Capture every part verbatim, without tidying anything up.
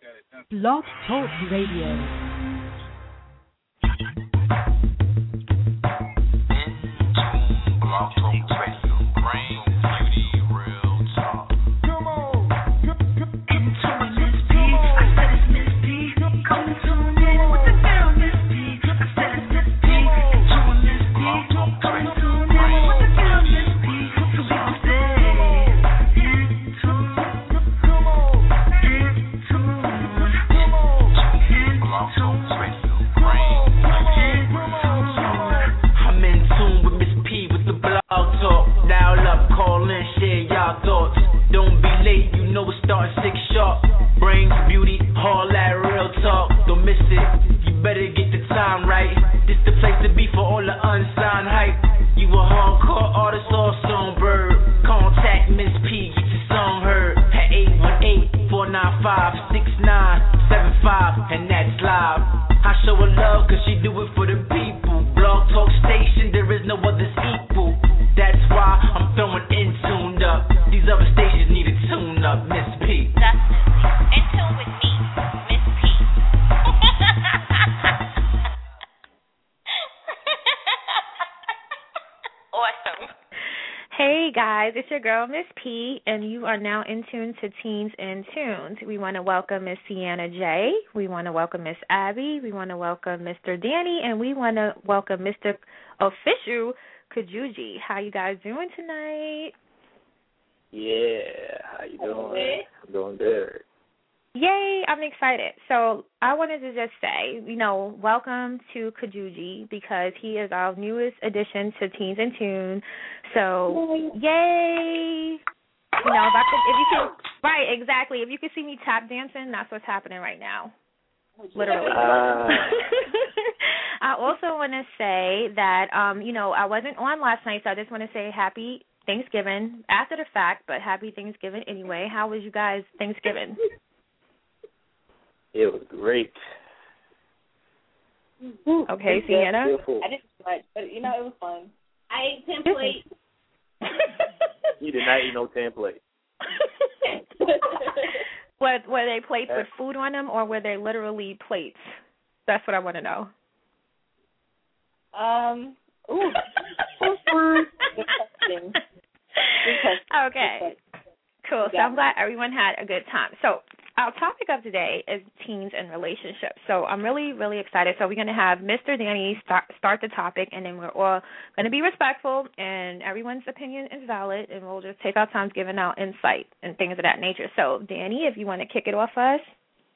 Blog Talk Radio. It's your girl, Miss P, and you are now in tune to Teens in Tunes. We want to welcome Miss Sienna J. We want to welcome Miss Abby. We want to welcome Mister Danny, and we want to welcome Mister Official Kajuji. How you guys doing tonight? Yeah, how you doing? I'm doing good. Yay, I'm excited. So I wanted to just say, you know, welcome to Kajuji because he is our newest addition to Teens in Tune. So, yay. yay. You know, if, I could, if you can, right, exactly. If you can see me tap dancing, that's what's happening right now. Literally. Uh. I also want to say that, um, you know, I wasn't on last night, so I just want to say happy Thanksgiving after the fact, but happy Thanksgiving anyway. How was you guys' Thanksgiving? It was great. Okay, Sienna? I didn't do much, but, you know, it was fun. I ate ten plates. You did not eat no ten plates. were, were they plates with food on them, or were they literally plates? That's what I want to know. Um, ooh. Good question. Good question. Okay. Cool. So I'm glad everyone had a good time. So our topic of today is teens and relationships. So I'm really, really excited. So we're going to have Mister Danny start, start the topic, and then we're all going to be respectful, and everyone's opinion is valid, and we'll just take our time giving out insight and things of that nature. So, Danny, if you want to kick it off for us.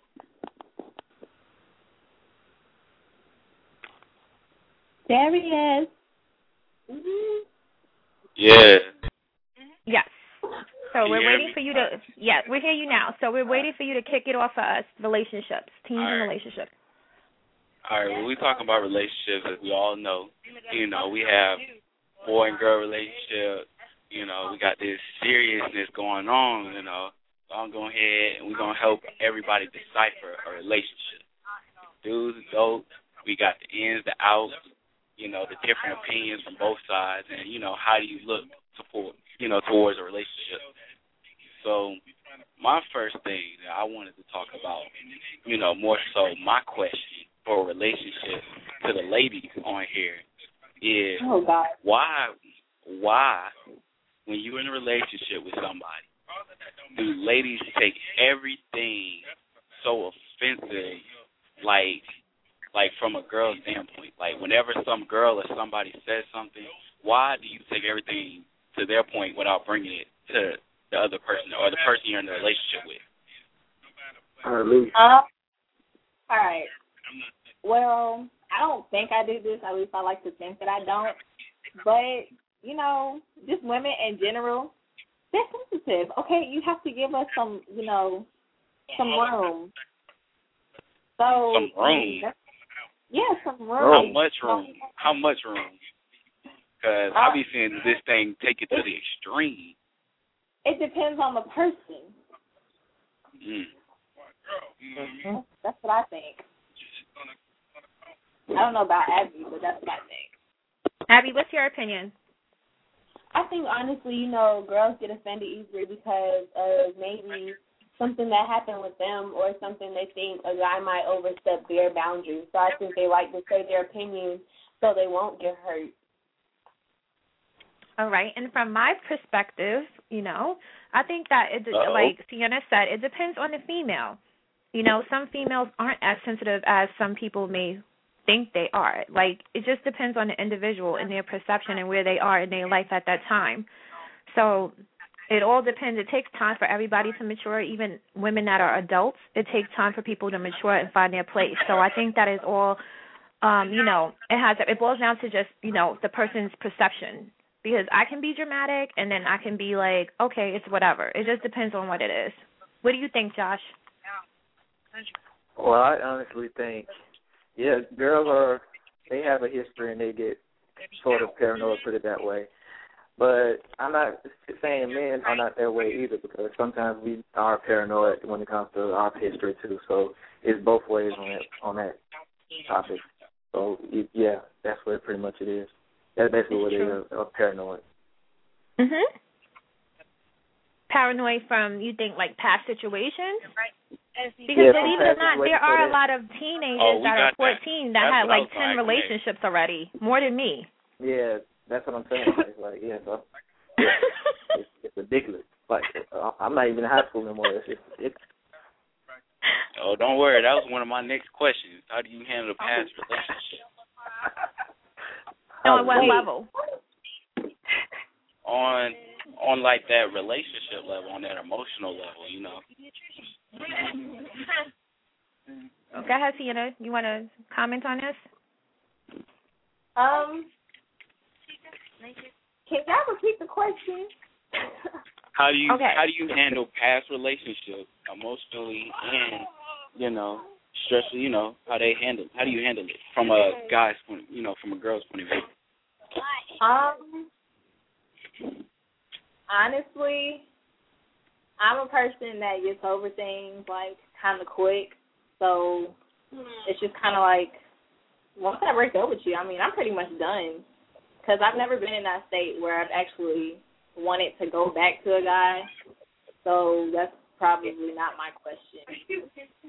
There he is. Mm-hmm. Yeah. Yes. So we're waiting for you to, yeah, we hear you now. So we're waiting for you to kick it off for us, relationships, teens and relationships. All right, when we talk about relationships, as we all know, you know, we have boy and girl relationships. You know, we got this seriousness going on, you know. So I'm going ahead and we're going to help everybody decipher a relationship. Do's, don'ts, we got the ins, the outs, you know, the different opinions from both sides, and, you know, how do you look toward, you know, towards a relationship. So my first thing that I wanted to talk about, you know, more so my question for a relationship to the ladies on here is oh, God. why, why, when you're in a relationship with somebody, do ladies take everything so offensive, like, like from a girl's standpoint? Like, whenever some girl or somebody says something, why do you take everything to their point without bringing it to the other person or the person you're in a relationship with? Uh, all right. Well, I don't think I do this. At least I like to think that I don't. But, you know, just women in general, they're sensitive. Okay, you have to give us some, you know, some room. So some room? Yeah, some room. How much room? How much room? Because uh, I be seeing this thing take it to the extreme. It depends on the person. Mm. Mm-hmm. That's what I think. I don't know about Abby, but that's what I think. Abby, what's your opinion? I think, honestly, you know, girls get offended easily because of maybe something that happened with them or something they think a guy might overstep their boundaries. So I think they like to say their opinion so they won't get hurt. All right, and from my perspective, you know, I think that, it, Uh-oh. like Sienna said, it depends on the female. You know, some females aren't as sensitive as some people may think they are. Like, it just depends on the individual and their perception and where they are in their life at that time. So it all depends. It takes time for everybody to mature, even women that are adults. It takes time for people to mature and find their place. So I think that is all, um, you know, it has. It boils down to just, you know, the person's perception. Because I can be dramatic, and then I can be like, okay, it's whatever. It just depends on what it is. What do you think, Josh? Well, I honestly think, yeah, girls are, they have a history and they get sort of paranoid, put it that way. But I'm not saying men are not that way either, because sometimes we are paranoid when it comes to our history too. So it's both ways on that, on that topic. So, yeah, that's what pretty much it is. That's basically what it is, a paranoid. Mhm. Paranoid from, you think, like past situations? Because yeah, believe it or not, there are a lot of Oh, teenagers we that are got that. fourteen that That's have what I like was ten trying to connect. relationships already, more than me. Yeah, that's what I'm saying. It's like, yeah, so, yeah it's, it's ridiculous. Like, I'm not even in high school anymore. It's just, it's. Oh, don't worry. That was one of my next questions. How do you handle a past relationship? On what Wait. level? On, on like that relationship level, on that emotional level, you know. Go ahead, Sienna. You want to comment on this? Um, can y'all repeat the question? How do you Okay. how do you handle past relationships emotionally and, you know, stressful, you know, how they handle how do you handle it from a guy's point, you know, from a girl's point of view? Um, honestly, I'm a person that gets over things like kind of quick. So it's just kind of like, once I break up with you, I mean, I'm pretty much done. Because I've never been in that state where I've actually wanted to go back to a guy. So that's probably not my question.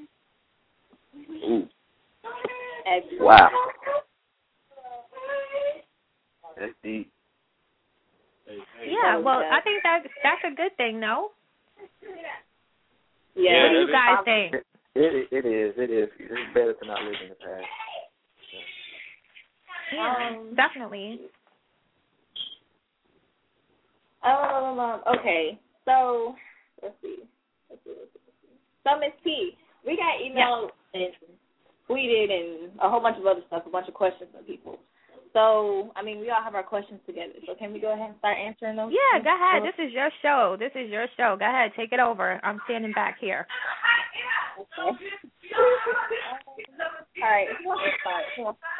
Ooh. Wow. That's deep. Yeah, well, I think that that's a good thing, no? Yeah. What do you it guys is. think? It, it is. It is. It's better to not live in the past. Yeah, Um, definitely. Um, okay, so let's see. Let's see, let's see, let's see. So, Miss P, we got emailed and tweeted and a whole bunch of other stuff, a bunch of questions from people. So, I mean, we all have our questions together. So, can we go ahead and start answering them? Yeah, go ahead. This is your show. This is your show. Go ahead. Take it over. I'm standing back here. Okay. All right. Who wants to start? Who wants to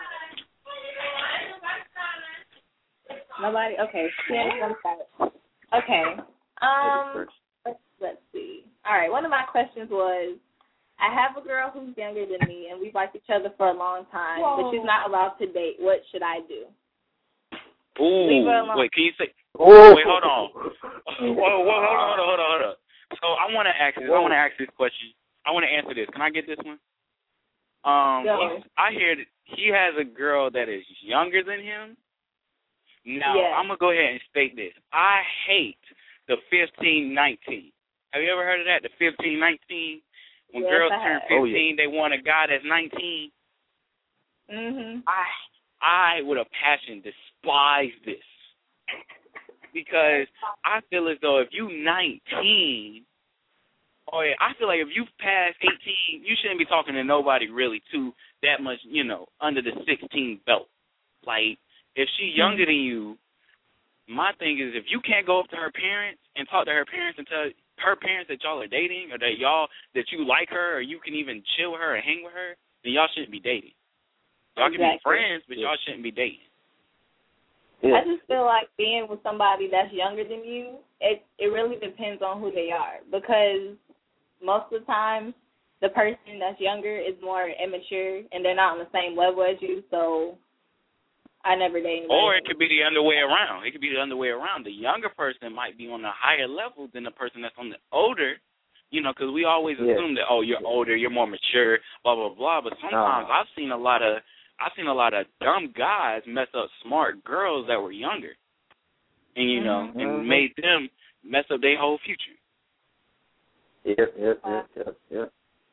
start? Nobody? Okay. Yeah, who wants to start? Okay. Um, let's, let's see. All right. One of my questions was, I have a girl who's younger than me, and we've liked each other for a long time, Whoa. but she's not allowed to date. What should I do? Ooh, wait, can you say? Oh. Wait, hold on. Whoa, whoa, hold on, hold on, hold on, hold on. So I want to ask this. I want to ask this question. I want to answer this. Can I get this one? Um, Go. I hear that he has a girl that is younger than him. Now, yeah. I'm going to go ahead and state this. I hate the fifteen nineteen. Have you ever heard of that, the fifteen nineteen? When yes, girls turn fifteen, oh, yeah. they want a guy that's nineteen. Mhm. I, I, with a passion, despise this. Because I feel as though if you nineteen, or I feel like if you pass eighteen, you shouldn't be talking to nobody really too that much, you know, under the sixteen belt. Like, if she's younger than you, my thing is if you can't go up to her parents and talk to her parents and tell her parents that y'all are dating or that y'all, that you like her or you can even chill with her or hang with her, then y'all shouldn't be dating. Y'all exactly. can be friends, but yeah. y'all shouldn't be dating. Yeah. I just feel like being with somebody that's younger than you, it it really depends on who they are. Because most of the time, the person that's younger is more immature and they're not on the same level as you. So I never dated anybody. Or it could be the other way around. It could be the other way around. The younger person might be on a higher level than the person that's on the older, You know, because we always Yeah. assume that, oh, you're older, you're more mature, blah blah blah. But sometimes Uh. I've seen a lot of I've seen a lot of dumb guys mess up smart girls that were younger, and you know, Mm-hmm. and made them mess up their whole future. Yep, yep, yep, yep, yep.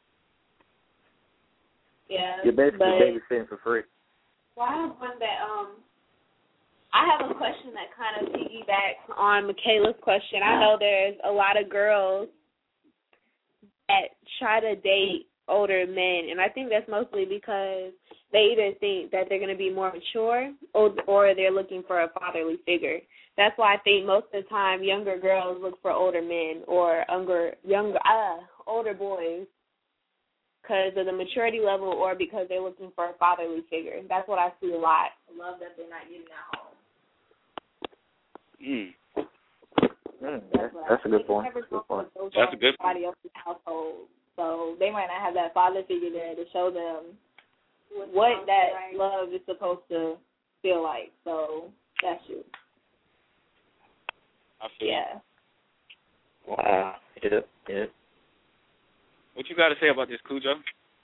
Yeah. You're basically but, babysitting for free. Well, I have one that um, I have a question that kind of piggybacks on Michaela's question. I know there's a lot of girls that try to date older men, and I think that's mostly because they either think that they're going to be more mature or, or they're looking for a fatherly figure. That's why I think most of the time younger girls look for older men or younger, younger, ah, older boys because of the maturity level or because they're looking for a fatherly figure. That's what I see a lot. I love that they're not getting at home. Mm. Mm, that's, that's a good point. Good point. That's a good point. Somebody else's household, so they might not have that father figure there to show them what that right. love is supposed to feel like. So that's you. I feel Yeah. Wow. Yep, yep. What you got to say about this, Cujo?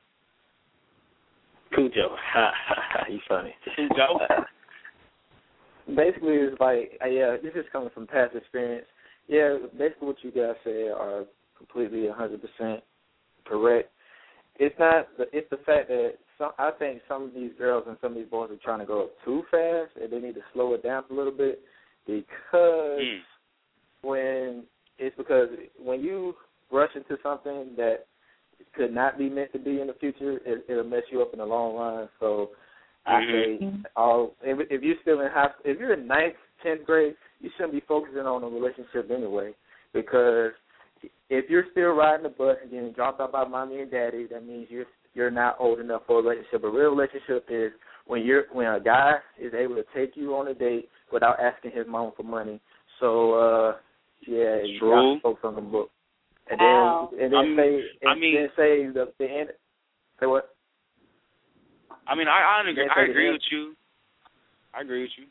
Cujo. Ha ha ha. You funny. Cujo? Uh, basically, it's like, uh, yeah, this is coming from past experience. Yeah, basically what you guys say are completely one hundred percent correct. It's not, it's the fact that some, I think some of these girls and some of these boys are trying to go up too fast, and they need to slow it down a little bit because Mm. when, it's because when you rush into something that could not be meant to be in the future, it, it'll mess you up in the long run. So I Mm-hmm. say, all, if, if you're still in high, if you're in ninth, tenth grade, you shouldn't be focusing on a relationship anyway. Because if you're still riding the bus and getting dropped off by mommy and daddy, that means you're you're not old enough for a relationship. A real relationship is when you're when a guy is able to take you on a date without asking his mom for money. So uh, yeah, you True. got to focus on the book. And Wow. then and then I mean- say and I mean- then say the, the end. Say what? I mean, I I agree, Then I say the agree end. with you. I agree with you.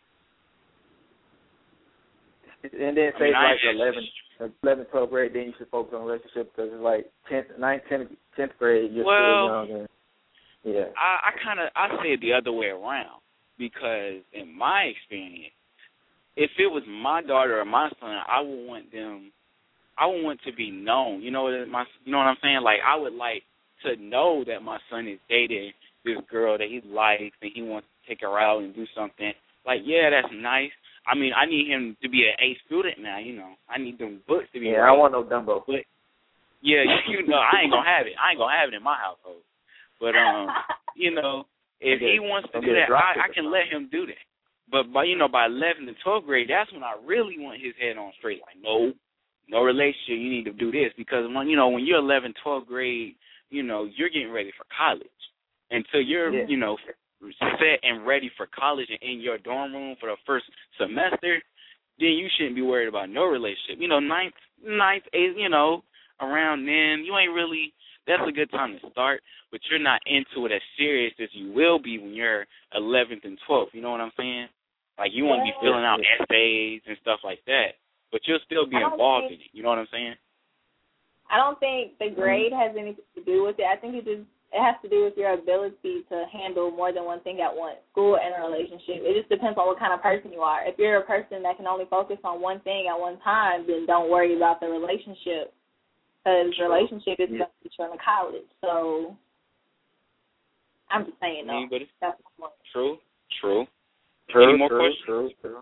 And then I say mean, I- like eleven, eleven, twelve grade, then you should focus on relationship because it's like tenth, ninth, tenth, tenth grade, you're Well, still young. And, yeah. I, I kind of I say it the other way around because in my experience, if it was my daughter or my son, I would want them, I would want to be known. You know what my, you know what I'm saying? Like I would like to know that my son is dating this girl that he likes and he wants to take her out and do something. Like yeah, that's nice. I mean, I need him to be an A student now. You know, I need them books to be. Yeah, right. I don't want no Dumbo. But yeah, you know, I ain't gonna have it. I ain't gonna have it in my household. But um, you know, if he wants to do that, I, I can let him do that. But by you know, by eleventh and twelfth grade, that's when I really want his head on straight. Like, no, no relationship. You need to do this because when you know when you're eleventh, twelfth grade, you know you're getting ready for college. Until you're Yeah. you know set and ready for college and in your dorm room for the first semester, then you shouldn't be worried about no relationship. You know, ninth, ninth, eighth, you know, around then, you ain't really. That's a good time to start, but you're not into it as serious as you will be when you're eleventh and twelfth. You know what I'm saying? Like, you won't be filling out essays and stuff like that, but you'll still be involved in it. You know what I'm saying? I don't think the grade has anything to do with it. I think it just it has to do with your ability to handle more than one thing at once, school and a relationship. It just depends on what kind of person you are. If you're a person that can only focus on one thing at one time, then don't worry about the relationship. Because relationship is Yeah. going to get you in college. So I'm just saying, no. Anybody? That's my point. True, true. True, Any more true, questions? true, true.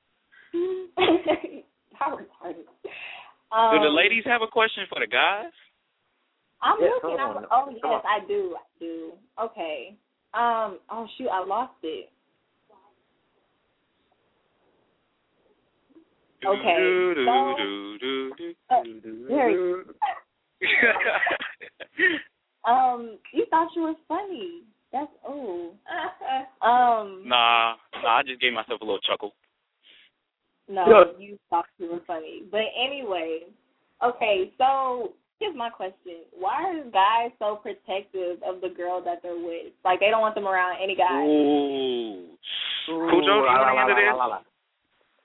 How retarded. Um, Do the ladies have a question for the guys? I'm Yeah, looking. come I'm, on. oh, Come yes, on. I do. I do. Okay. Um. Oh, shoot, I lost it. Okay. Do, do, So, do, do, do, uh, do, do, there do. um, you thought you was funny. That's oh. um. Nah, nah, I just gave myself a little chuckle. No, Yeah. you thought you were funny. But anyway, okay. So here's my question: why are guys so protective of the girl that they're with? Like they don't want them around any guy. Ooh. Ooh, Cujo, do you la, want to la, handle la, this? la, la, la.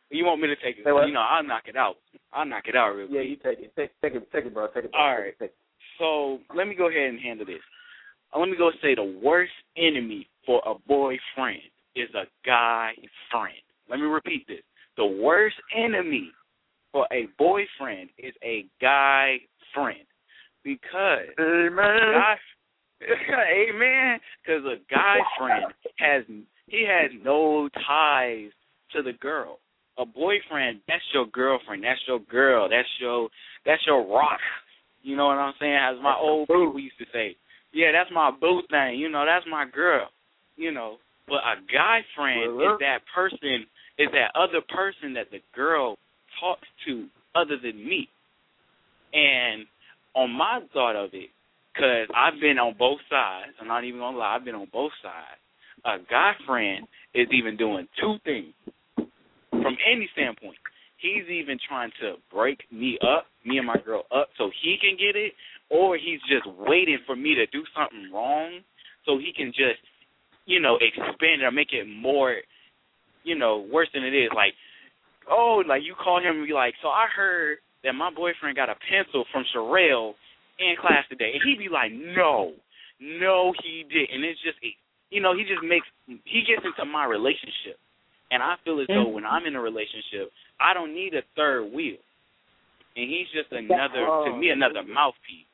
You want me to take it? Say what? You know, I'll knock it out. I'll knock it out real Yeah, quick. you take it. Take, take it, take it, bro. Take it. Bro. All Take right. it, take it. So let me go ahead and handle this. Uh, let me go say the worst enemy for a boyfriend is a guy friend. Let me repeat this. The worst enemy for a boyfriend is a guy friend. Because Amen. guy, amen. Because a guy friend has he has no ties to the girl. A boyfriend, that's your girlfriend. That's your girl. That's your that's your rock. You know what I'm saying? As my old people used to say. Yeah, that's my boo thing. You know, that's my girl. You know, but a guy friend is that person, is that other person that the girl talks to other than me. And on my thought of it, because I've been on both sides, I'm not even going to lie, I've been on both sides, a guy friend is even doing two things from any standpoint. He's even trying to break me up, me and my girl up, so he can get it, or he's just waiting for me to do something wrong so he can just, you know, expand it or make it more, you know, worse than it is. Like, oh, like you call him and be like, so I heard that my boyfriend got a pencil from Sherelle in class today. And he'd be like, no, no, he didn't. And it's just, you know, he just makes, he gets into my relationship. And I feel as though when I'm in a relationship, I don't need a third wheel. And he's just another, to me, another mouthpiece.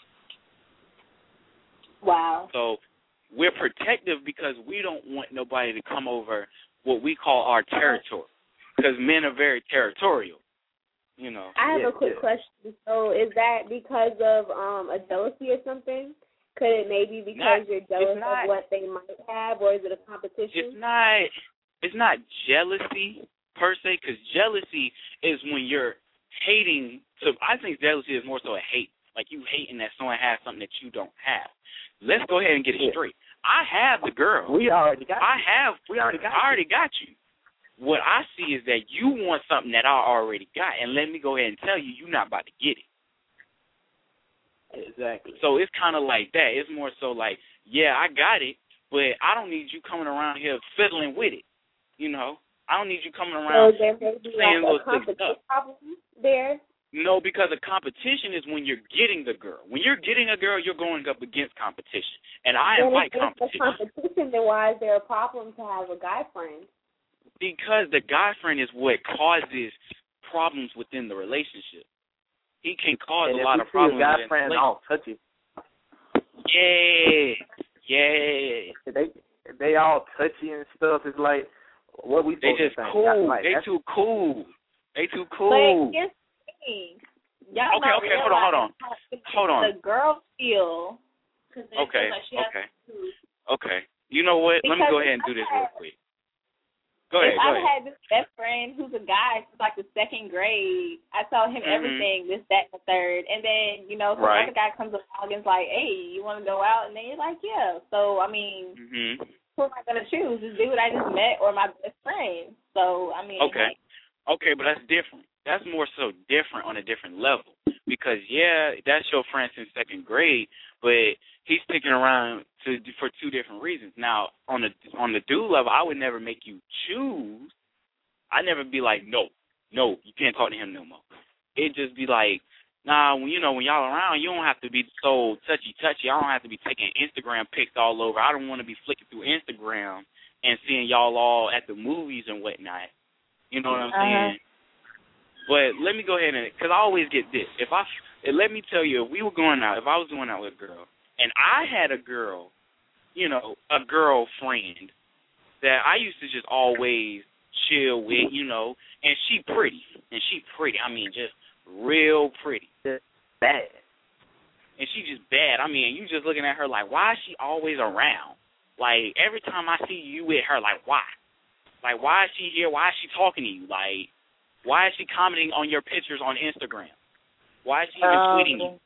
Wow. So we're protective because we don't want nobody to come over what we call our territory. Because men are very territorial, you know. I have yeah, a quick yeah. question. So is that because of um, a jealousy or something? Could it maybe because Not, you're jealous not, of what they might have, or is it a competition? It's not. It's not jealousy per se, because jealousy is when you're hating. So I think jealousy is more so a hate, like you hating that someone has something that you don't have. Let's go ahead and get it Yeah. straight. I have the girl. We already got. I have. We already got. I already got you. What I see is that you want something that I already got, and let me go ahead and tell you, you're not about to get it. Exactly. So it's kind of like that. It's more so like, yeah, I got it, but I don't need you coming around here fiddling with it. You know, I don't need you coming around so there may be saying like little a things competition up. problem there. No, because a competition is when you're getting the girl. When you're getting a girl, you're going up against competition, and I Then invite if there's competition. a competition, then why is there a problem to have a guy friend? Because the guy friend is what causes problems within the relationship. He can cause and a if lot we of see problems. a guy within friend the all touchy. Yeah, yeah. They they all touchy and stuff. It's like what we They supposed just to think. cool. Like, they that's, too cool. They too But cool. here's the thing. Y'all Okay, don't okay, hold on, hold on. realize Hold on. The girl feel. Cause they Okay, feel like she has okay. to. Okay. You know what? Let me Because go ahead and do this real quick. Go ahead, if go I've ahead. had this best friend who's a guy since like the second grade, I tell him Mhm. everything, this, that, and the third. And then, you know, some Right. other guy comes along and is like, hey, you want to go out? And then you're like, yeah. So, I mean, Mhm. who am I going to choose? This dude I just met or my best friend? So, I mean. Okay. Okay, but that's different. That's more so different on a different level. Because, yeah, that's your friend since second grade, but he's sticking around to for two different reasons. Now, on the on the dude level, I would never make you choose. I'd never be like, no, no, you can't talk to him no more. It'd just be like, nah, when you know, when y'all around, you don't have to be so touchy-touchy. I don't have to be taking Instagram pics all over. I don't want to be flicking through Instagram and seeing y'all all at the movies and whatnot. You know what I'm Uh-huh. saying? But let me go ahead and, because I always get this. If I, let me tell you, if we were going out, if I was going out with a girl, and I had a girl, you know, a girlfriend that I used to just always chill with, you know, and she pretty, and she pretty. I mean, just real pretty. bad. And she just bad. I mean, you just looking at her like, why is she always around? Like, every time I see you with her, like, why? Like, why is she here? Why is she talking to you? Like, why is she commenting on your pictures on Instagram? Why is she even Um, tweeting you?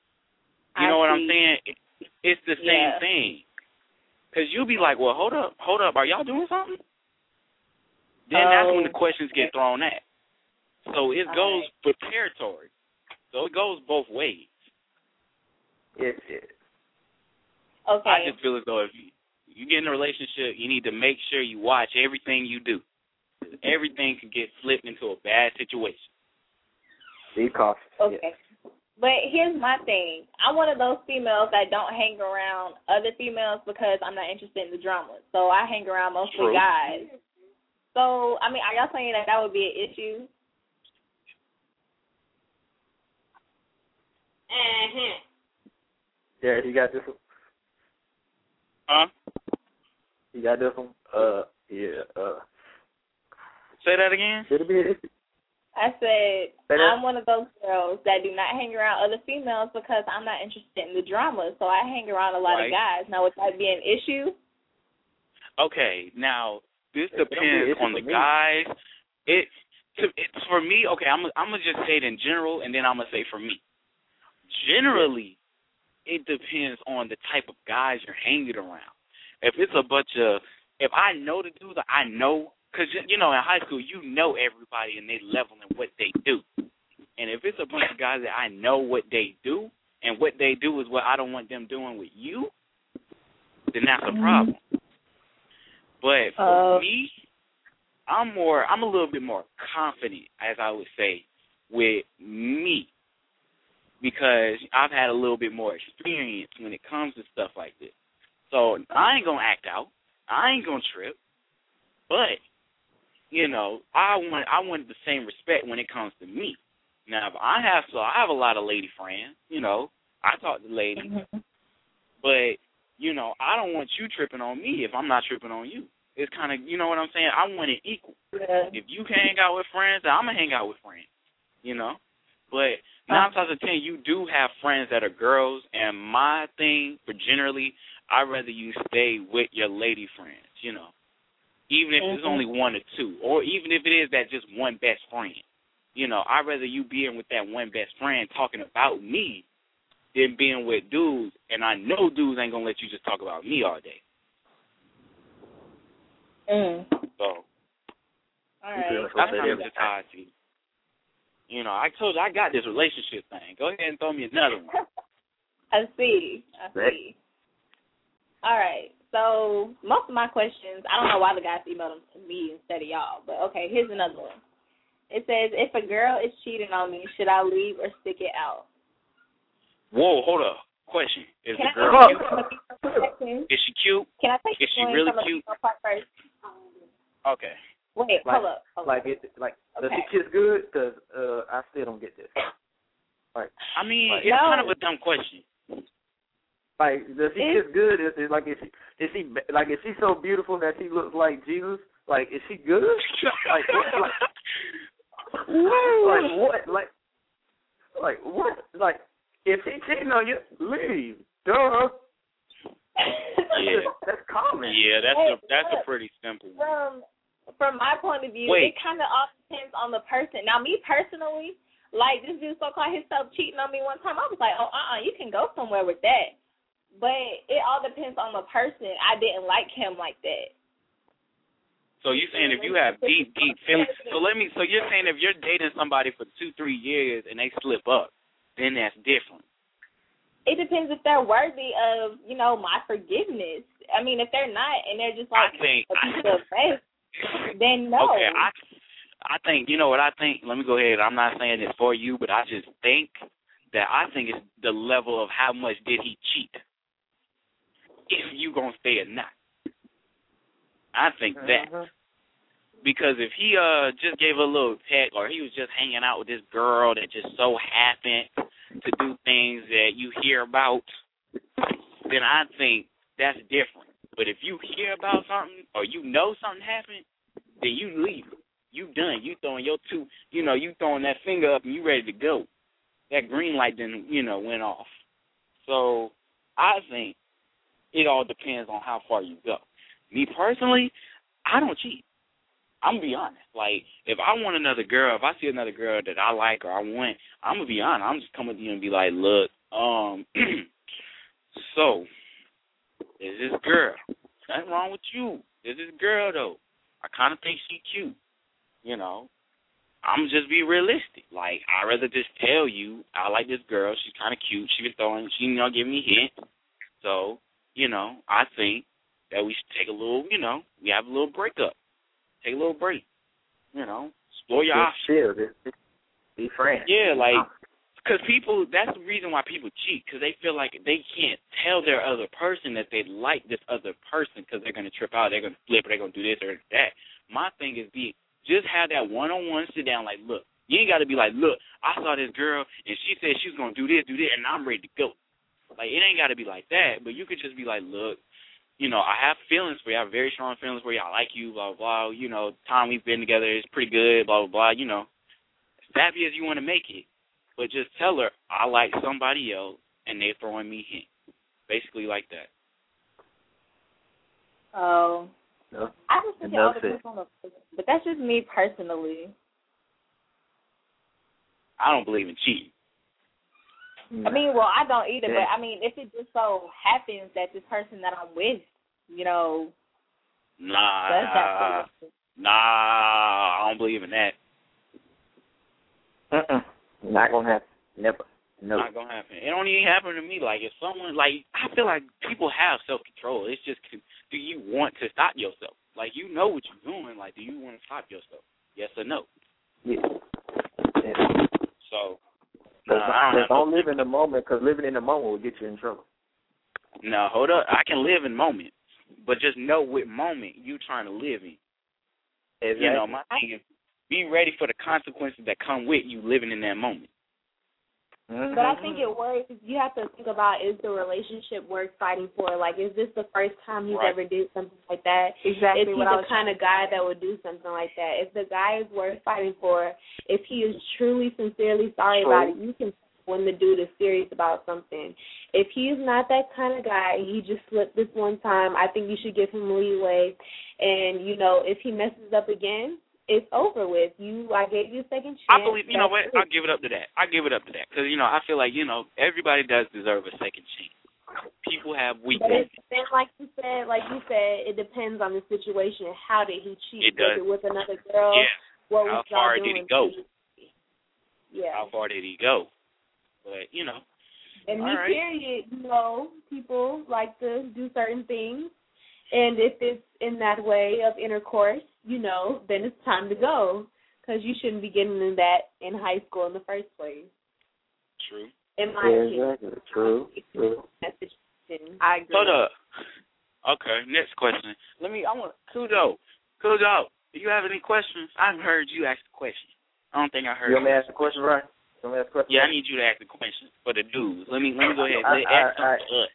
You I know what see. I'm saying? It, it's the same Yeah. thing. Because you'll be like, well, hold up, hold up. Are y'all doing something? Then that's when the Oh. questions get thrown at. So it All goes right. with territory. So it goes both ways. Yes, yes. Okay. I just feel as though if you, you get in a relationship, you need to make sure you watch everything you do. everything can get flipped into a bad situation. Be cautious. Okay. Yeah. But here's my thing. I'm one of those females that don't hang around other females because I'm not interested in the drama. So I hang around mostly True. guys. So, I mean, are y'all saying that that would be an issue? Uh-huh. Yeah, you got this one? Huh? You got this one? Uh, yeah, uh. Say that again? Should it be an issue? I said, Say that? I'm one of those girls that do not hang around other females because I'm not interested in the drama. So I hang around a lot Right. of guys. Now, would that be an issue? Okay, now this It don't be an depends issue on for the me. guys. It, to, it for me. Okay, I'm I'm gonna just say it in general, and then I'm gonna say for me. Generally, it depends on the type of guys you're hanging around. If it's a bunch of, if I know the dudes, I know, because you know in high school you know everybody and they level and what they do. And if it's a bunch of guys that I know what they do, and what they do is what I don't want them doing with you, then that's a problem. But for Uh, me, I'm more, I'm a little bit more confident, as I would say, with me, because I've had a little bit more experience when it comes to stuff like this. So I ain't gonna act out, I ain't gonna trip, but you know, I want, I want the same respect when it comes to me. Now, if I have, so I have a lot of lady friends, you know, I talk to ladies, mm-hmm. but you know, I don't want you tripping on me if I'm not tripping on you. It's kind of, you know what I'm saying? I want it equal. Yeah. If you can hang out with friends, then I'm going to hang out with friends, you know? But nine times out of ten, you do have friends that are girls, and my thing, for generally, I'd rather you stay with your lady friends, you know? Even if mm-hmm. it's only one or two, or even if it is that just one best friend. You know, I'd rather you be in with that one best friend talking about me than being with dudes, and I know dudes ain't going to let you just talk about me all day. Mm. So, All right. that's kind of just how I see it. You know, I told you I got this relationship thing. Go ahead and throw me another one. I see. I see. All right. So most of my questions, I don't know why the guys emailed them to me instead of y'all, but okay, here's another one. It says, if a girl is cheating on me, should I leave or stick it out? Whoa, hold up. Question. Is Can the I girl take cute? from a female perspective? Is she cute? Can I take Is she one really from a cute? female part first? Okay. Wait, Like, hold up. Hold like, up. it, like, Okay. does she kiss good? Because uh, I still don't get this. Like, I mean, like, it's no. kind of a dumb question. like, does she It's, kiss good? Is, is like, is she, is she, like, is she so beautiful that she looks like Jesus? Like, is she good? like, what, like, like what? Like, like what? Like, if she cheating on you, leave. Duh. Yeah. That's common. Yeah, that's Hey, a that's look, a pretty simple one. from from my point of view, Wait. it kind of all depends on the person. Now, me personally, like this dude so-called himself cheating on me one time, I was like, oh, uh-uh, you can go somewhere with that. But it all depends on the person. I didn't like him like that. So you're saying if you have deep, deep feelings, so let me, so you're saying if you're dating somebody for two, three years and they slip up, then that's different. It depends if they're worthy of, you know, my forgiveness. I mean, if they're not and they're just like I think, a piece of face, then no. Okay, I, I think, you know what I think? Let me go ahead. I'm not saying it's for you, but I just think that I think it's the level of how much did he cheat. If you going to stay or not. I think that. Mm-hmm. Because if he uh just gave a little peck or he was just hanging out with this girl that just so happened to do things that you hear about, then I think that's different. But if you hear about something or you know something happened, then you leave. You done. You throwing your two, you know, you throwing that finger up and you ready to go. That green light then, you know, went off. So I think it all depends on how far you go. Me personally, I don't cheat. I'm going to be honest. Like, if I want another girl, if I see another girl that I like or I want, I'm going to be honest. I'm just coming to you and be like, look, um, so, there's this girl. Nothing wrong with you. There's this girl, though. I kind of think she cute. You know, I'm just be realistic. Like, I'd rather just tell you, I like this girl. She's kind of cute. She been throwing, she, you know, giving me hints. So, you know, I think that we should take a little, you know, we have a little breakup. Take a little break. you know, explore your just options. chill, just, just be friends. Yeah, like, because people, that's the reason why people cheat, because they feel like they can't tell their other person that they like this other person because they're going to trip out, they're going to flip, or they're going to do this or that. My thing is be just have that one-on-one sit down, like, look, you ain't got to be like, look, I saw this girl, and she said she was going to do this, do this, and I'm ready to go. Like, it ain't got to be like that, but you could just be like, look, you know, I have feelings for you. I have very strong feelings for you. I like you, blah, blah, blah. You know, time we've been together is pretty good, blah, blah, blah. You know, as happy as you want to make it. But just tell her, I like somebody else, and they're throwing me hints. Basically like that. Oh. No. I just think it all depends on the person. But that's just me personally. I don't believe in cheating. I mean, well, I don't either, Yeah. but I mean, if it just so happens that this person that I'm with, you know, Nah, does that. nah, I don't believe in that. Uh-uh. Not gonna happen. Never. No. Not gonna happen. It don't even happen to me. Like if someone, like I feel like people have self control. It's just, do you want to stop yourself? Like you know what you're doing. Like do you want to stop yourself? Yes or no? Yeah. yeah. So. Cause, Nah, I don't, don't live in the moment, because living in the moment will get you in trouble. No, hold up. I can live in moments, but just know what moment you trying to live in. Exactly. You know, my thing is be ready for the consequences that come with you living in that moment. Mm-hmm. But I think it works. You have to think about, is the relationship worth fighting for? Like, is this the first time he's right. ever did something like that? Exactly. Is he the kind of guy that would do something like that? If the guy is worth fighting for, if he is truly, sincerely sorry True. about it, you can when the dude is serious about something. If he's not that kind of guy, he just slipped this one time, I think you should give him leeway. And, you know, if he messes up again, it's over with. You, I gave you a second chance. I believe, you know what, I'll give it up to that. I'll give it up to that. Because, you know, I feel like, you know, everybody does deserve a second chance. People have weaknesses. But it's, like you said, like you said, it depends on the situation. How did he cheat? It does. Was it with another girl? Yeah. What How was far y'all did he doing? go? Yeah. How far did he go? But, you know. And me, right. period, you know, people like to do certain things. And if it's in that way of intercourse, you know, then it's time to go. Because you shouldn't be getting in that in high school in the first place. True. In my yeah, opinion. exactly. True. True. I agree. Hold up. Okay, next question. Let me, I want, Kudo. Kudo, do you have any questions? I haven't heard you ask the question. I don't think I heard you. You want me to ask the question, right? You want me to ask the question? Yeah, I need you to ask the question for the dudes. Let me, let me go ahead. I, Let, I, ask I, something to us.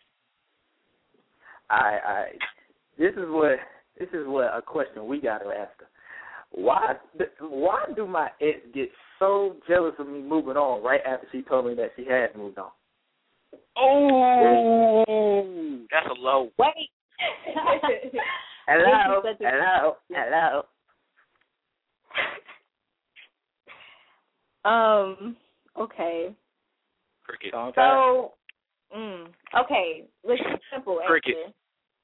I, I, this is what, this is what a question we got to ask her. Why, why do my ex get so jealous of me moving on right after she told me that she had moved on? Oh, that's a low. Wait. hello, hello, hello. Um. Okay. Cricket. Okay. So, mm, okay. Listen, simple Cricket. answer.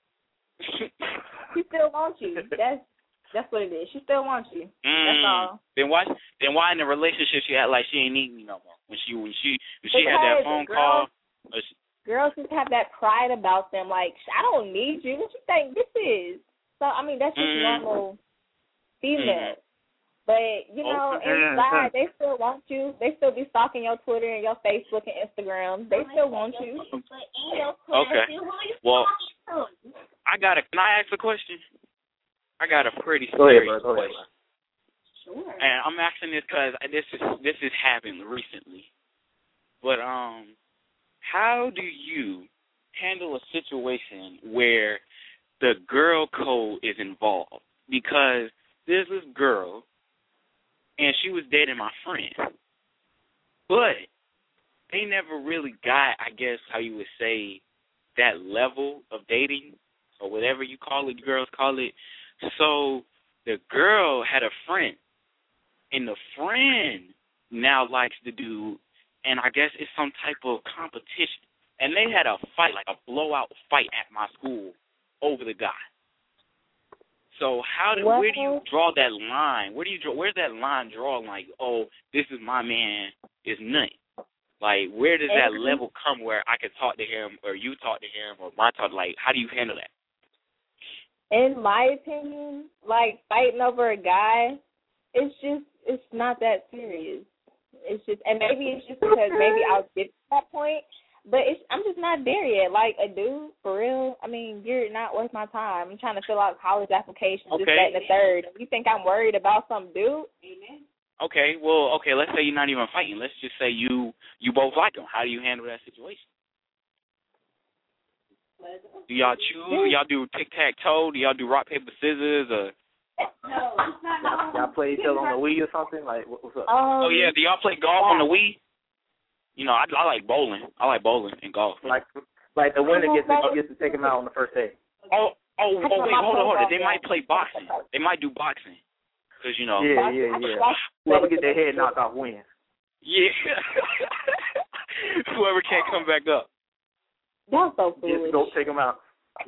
She still wants you. That's that's what it is. She still wants you. Mm. That's all. Then why? Then why in the relationship she act like she ain't need me no more? When she when she when she Because had that phone girls, call. Or she, girls just have that pride about them. Like, I don't need you. What you think this is? So I mean, that's just mm. normal female. Mm. But, you know, Okay. inside, they still want you. They still be stalking your Twitter and your Facebook and Instagram. They still want you. Okay. Well, I got a. Can I ask a question? I got a pretty Go ahead, serious bro. Go ahead, question. Sure. And I'm asking this because this is this has happened recently. But um, how do you handle a situation where the girl code is involved? Because there's this girl, and she was dating my friend, but they never really got, I guess, how you would say, that level of dating or whatever you call it, girls call it. So the girl had a friend, and the friend now likes the dude, and I guess it's some type of competition. And they had a fight, like a blowout fight at my school over the guy. So how do Well, where do you draw that line? Where do you draw? Where's that line drawn? Like, oh, this is my man, is nothing. Like, where does that level come where I can talk to him, or you talk to him, or my talk? Like, how do you handle that? In my opinion, like, fighting over a guy, it's just it's not that serious. It's just, and maybe it's just because maybe I'll get to that point, but it's I'm just not there yet. Like a dude, for real. I mean, you're not worth my time. I'm trying to fill out college applications, Okay. this, that, and the third. You think I'm worried about some dude? Okay, well, okay, let's say you're not even fighting. Let's just say you you both like him. How do you handle that situation? Do y'all choose? Do y'all do tic-tac-toe? Do y'all do rock, paper, scissors? Or No, it's not. Y'all, y'all play each other on the Wii or something? Like, what, what's up? Um, oh, yeah, do y'all play golf on the Wii? You know, I, I like bowling. I like bowling and golf. Like, like the winner gets to, gets to take him out on the first day. Oh, oh, oh, wait, hold on, hold on. They might play boxing. They might do boxing. Because, you know. Yeah, yeah, yeah. Whoever get their head knocked off wins. Yeah. Whoever can't come back up. That's so foolish. Just go take them out.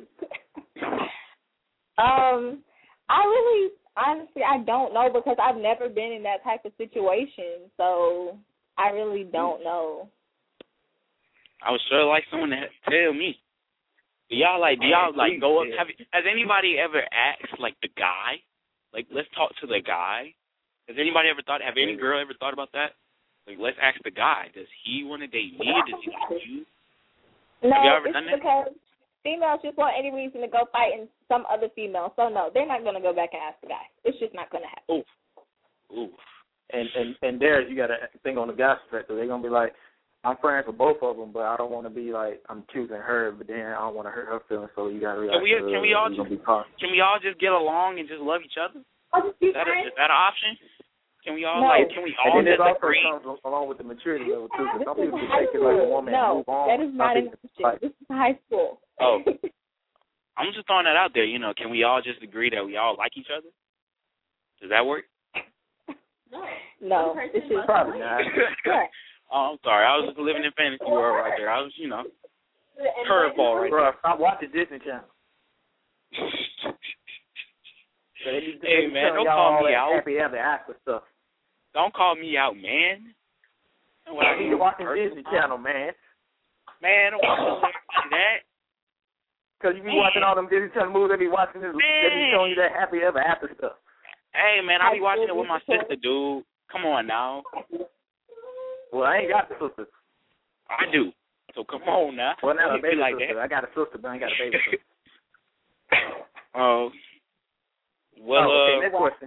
um, I really, honestly, I don't know because I've never been in that type of situation, so I really don't know. I would sure like someone to tell me. Do y'all like? Do y'all like go up? Have, has anybody ever asked like the guy? Like, let's talk to the guy. Has anybody ever thought? Have any girl ever thought about that? Like, let's ask the guy. Does he want to date me? Or does he like you? No, have you ever it's done that? because females just want any reason to go fight in some other female. So no, they're not gonna go back and ask the guy. It's just not gonna happen. Ooh, ooh. And and and there you got to think on the guy's perspective. They're gonna be like, I'm friends with both of them, but I don't want to be like I'm choosing her, but then I don't want to hurt her feelings. So you got to realize. Can we, uh, can we all just just can we all just get along and just love each other? I'll just be Is that, a, is that an option? Can we all No. like? Can we all and then just it also agree? comes along with the maturity level too. Because This some is people just high take it like a school. woman No, and move on. that is Some not an people just option. like, This is high school. Oh. I'm just throwing that out there. You know, can we all just agree that we all like each other? Does that work? No, this is probably not. Oh, I'm sorry. I was just living in fantasy world right there. I was, you know, curveball right Bro, stop watching Disney Channel. Hey, man, don't call me out. Happy ever after stuff. Don't call me out, man. When I need to watch Disney Channel, man. Man, don't call me that. Because you be man. watching all them Disney Channel movies, they be watching this, they be showing you that happy ever after stuff. Hey, man, I be watching it with my sister, dude. Come on now. Well, I ain't got the sister. I do. So come on now. Well, now a baby like sister. that. I got a sister, but I ain't got a baby sister. Oh. Well, oh, okay, uh, next question.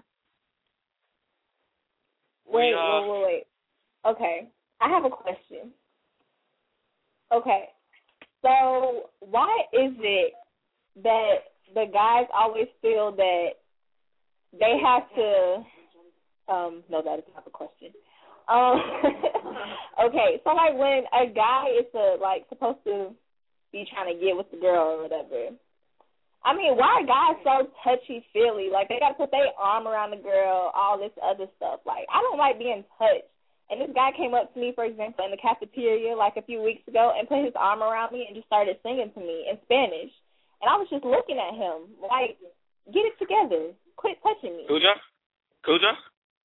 Wait, we, uh, wait, wait, wait. Okay, I have a question. Okay, so why is it that the guys always feel that they have to? Um, no, that is not the question. Um, okay, so like when a guy is uh, like supposed to be trying to get with the girl or whatever. I mean, why are guys so touchy-feely? Like, they got to put their arm around the girl, all this other stuff. Like, I don't like being touched. And this guy came up to me, for example, in the cafeteria like a few weeks ago and put his arm around me and just started singing to me in Spanish. And I was just looking at him like, get it together. Quit touching me. Kuja? Kuja?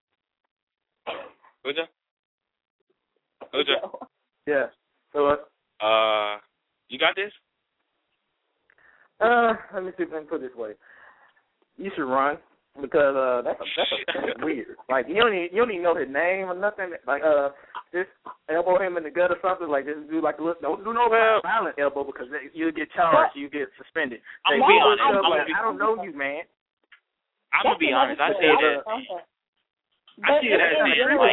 Kuja? Kuja? Yeah. So, uh, uh, you got this? Uh, let me see if I can put it this way. You should run because uh, that's a, that's, a, that's weird. Like you don't even, you don't even know his name or nothing. Like uh, just elbow him in the gut or something. Like just do like a little, don't do no well, violent elbow because you'll get charged. You get suspended. I'm gonna be honest. I'm like, be, I don't know you, man. I'm gonna be honest. I say that. I see it as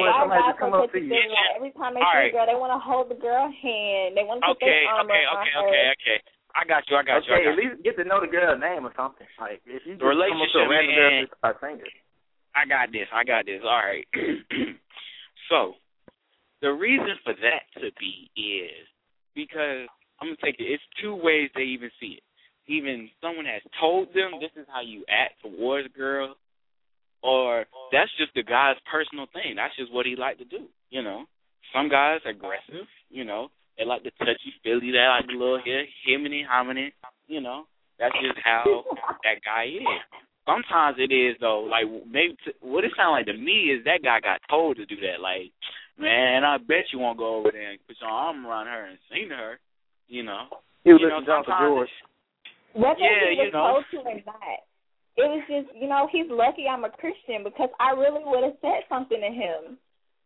every time they see a girl, they want to hold the girl hand. They want to put okay, their arm okay, around okay, her. okay, okay. I got you. I got okay, you. I got at least get to know the girl's name or something. Like if you just the relationship, come up to a random girl and start singing. I got this. I got this. All right. So the reason for that to be is because I'm gonna take it. It's two ways they even see it. Even someone has told them this is how you act towards a girl, or that's just the guy's personal thing. That's just what he like to do. You know, some guys are aggressive. You know. They like the touchy-feely. They like the little hair, himiny, hominy. You know, that's just how that guy is. Sometimes it is, though. Like, maybe t- what it sounds like to me is that guy got told to do that. Like, man, I bet you won't go over there and put your arm around her and sing to her. You know. He was you know, listening to Uncle George. Whether yeah, he was you know. told to or not, it was just, you know, he's lucky I'm a Christian because I really would have said something to him.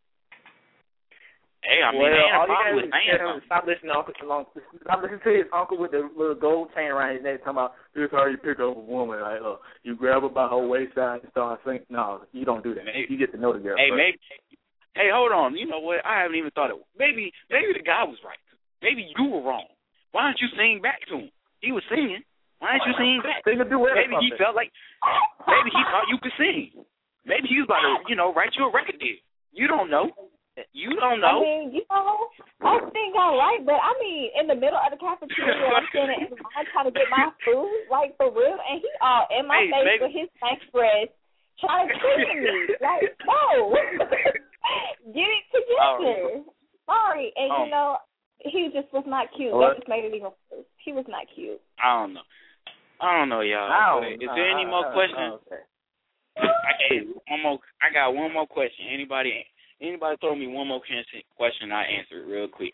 Hey, I mean, well, they ain't a all you problem gotta with do is saying tell him something. to stop listening to Uncle, stop listening to his uncle with the little gold chain around his neck talking about this is how you pick up a woman. Like, uh, you grab her by her waistline and start singing. No, you don't do that. Maybe, you get to know the girl Hey, first. maybe. Hey, hold on. You know what? I haven't even thought of it. Maybe, maybe the guy was right. Maybe you were wrong. Why don't you sing back to him? He was singing. Why don't you sing back? Sing a duet Maybe he felt like, maybe he thought you could sing. Maybe he was about to, you know, write you a record deal. You don't know. You don't know. I mean, you know, I think I like, but I mean, in the middle of the cafeteria, I'm standing in line trying to get my food, like for real, and he all in my Hey, face maybe. with his thanks breath, trying to trick me. Like, no, get it together. Oh. Sorry, and Oh. you know, he just was not cute. What? That just made it even worse. He was not cute. I don't know. I don't know, y'all. I don't, Is there any uh, more uh, questions? Okay. I got one more. I got one more question. Anybody? Anybody throw me one more question? I answer it real quick.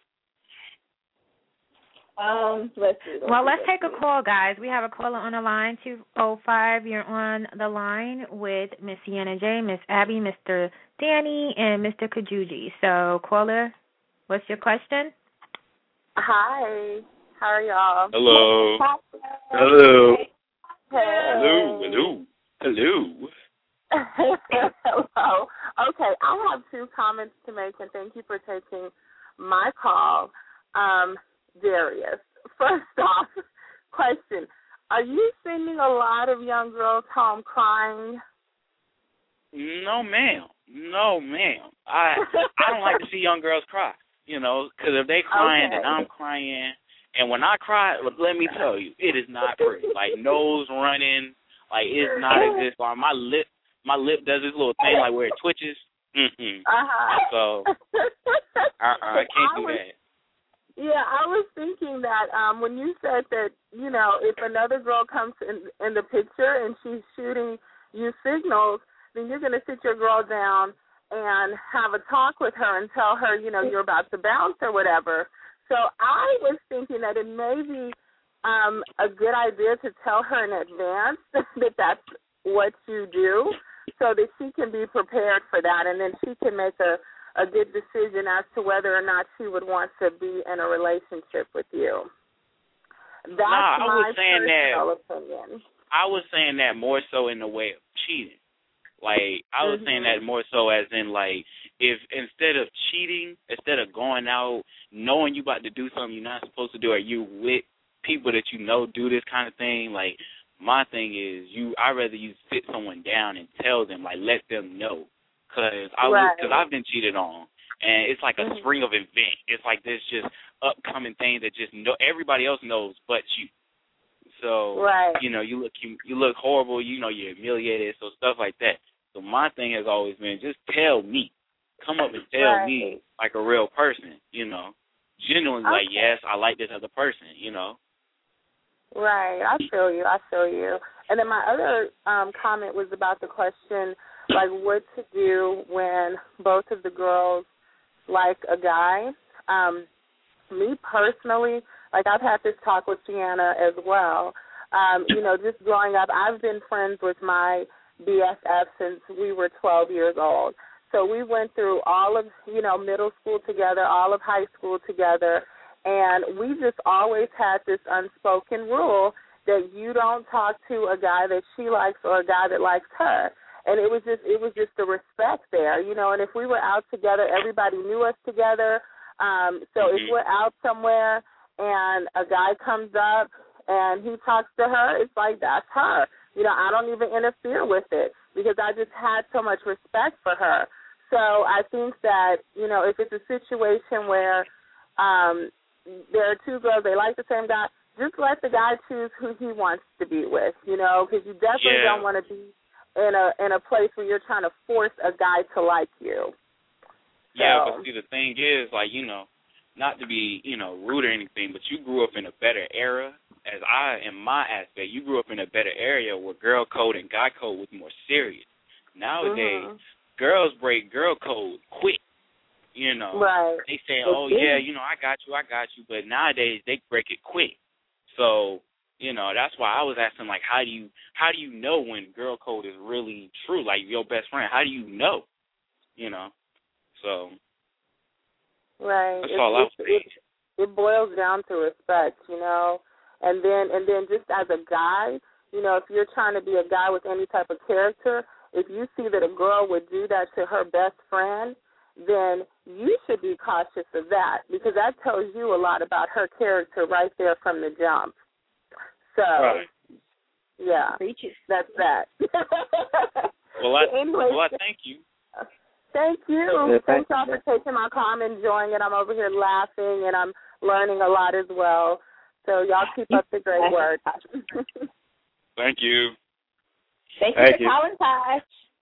Um, let's see. Let's Well, see, let's let's take see. a call, guys. We have a caller on the line, two oh five. You're on the line with Miss Sienna J, Miss Abby, Mister Danny, and Mister Kajuji. So, caller, what's your question? Hi. How are y'all? Hello. Hello. Hello. Hello. Hello. Hello. Okay, I have two comments to make, and thank you for taking my call. Um, Darius, first off, question. Are you sending a lot of young girls home crying? No, ma'am. No, ma'am. I I don't like to see young girls cry, you know, because if they crying, Okay. then I'm crying. And when I cry, let me tell you, it is not pretty. Like, nose running, like, it's not as if or my lip, my lip does this little thing, like, where it twitches. Mm-mm. Uh-huh. So, uh-uh, I can't I do was, that. Yeah, I was thinking that um, when you said that, you know, if another girl comes in, in the picture and she's shooting you signals, then you're going to sit your girl down and have a talk with her and tell her, you know, you're about to bounce or whatever. So I was thinking that it may be um, a good idea to tell her in advance that that's what you do so that she can be prepared for that, and then she can make a, a good decision as to whether or not she would want to be in a relationship with you. That's nah, I my was saying personal that, opinion. I was saying that more so in the way of cheating. Like, I was mm-hmm. saying that more so as in, like, if instead of cheating, instead of going out, knowing you about to do something you're not supposed to do, or you with people that you know do this kind of thing, like, my thing is, you. I'd rather you sit someone down and tell them, like, let them know. Because right. cause I've been cheated on, and it's like a mm-hmm. string of events. It's like this just upcoming thing that just no, everybody else knows but you. So, right. you know, you look you, you look horrible, you know, you're humiliated, so stuff like that. So my thing has always been, just tell me. Come up and tell right. me like a real person, you know. Genuinely, okay. like, yes, I like this other person, you know. Right. I feel you. I feel you. And then my other um, comment was about the question, like, what to do when both of the girls like a guy. Um, me personally, like, I've had this talk with Gianna as well. Um, you know, just growing up, I've been friends with my B F F since we were twelve years old. So we went through all of, you know, middle school together, all of high school together, and we just always had this unspoken rule that you don't talk to a guy that she likes or a guy that likes her. And it was just it was just the respect there, you know, and if we were out together, everybody knew us together. Um, so mm-hmm. if we're out somewhere and a guy comes up and he talks to her, it's like, that's her. You know, I don't even interfere with it because I just had so much respect for her. So I think that, you know, if it's a situation where um, there are two girls, they like the same guy, just let the guy choose who he wants to be with, you know, because you definitely yeah. don't want to be in a in a place where you're trying to force a guy to like you. So. Yeah, but see, the thing is, like, you know, not to be, you know, rude or anything, but you grew up in a better era. As I, in my aspect, you grew up in a better area where girl code and guy code was more serious. Nowadays, mm-hmm. girls break girl code quick. You know, right. they say, oh, yeah, you know, I got you, I got you. But nowadays, they break it quick. So You know, that's why I was asking, like, how do you how do you know when girl code is really true? Like, your best friend, how do you know? You know, so right. That's it's, all I was saying. It, it boils down to respect, you know, and then and then just as a guy, you know, if you're trying to be a guy with any type of character, if you see that a girl would do that to her best friend, then you should be cautious of that, because that tells you a lot about her character right there from the jump. So, right. yeah, that's that. well, I, anyway, well, I thank you. Thank you. Yeah, Thank thank y'all for taking my call. I'm enjoying it. I'm over here laughing, and I'm learning a lot as well. So y'all keep up the great work. Thank you. Thank you Thank for you. calling, Taj.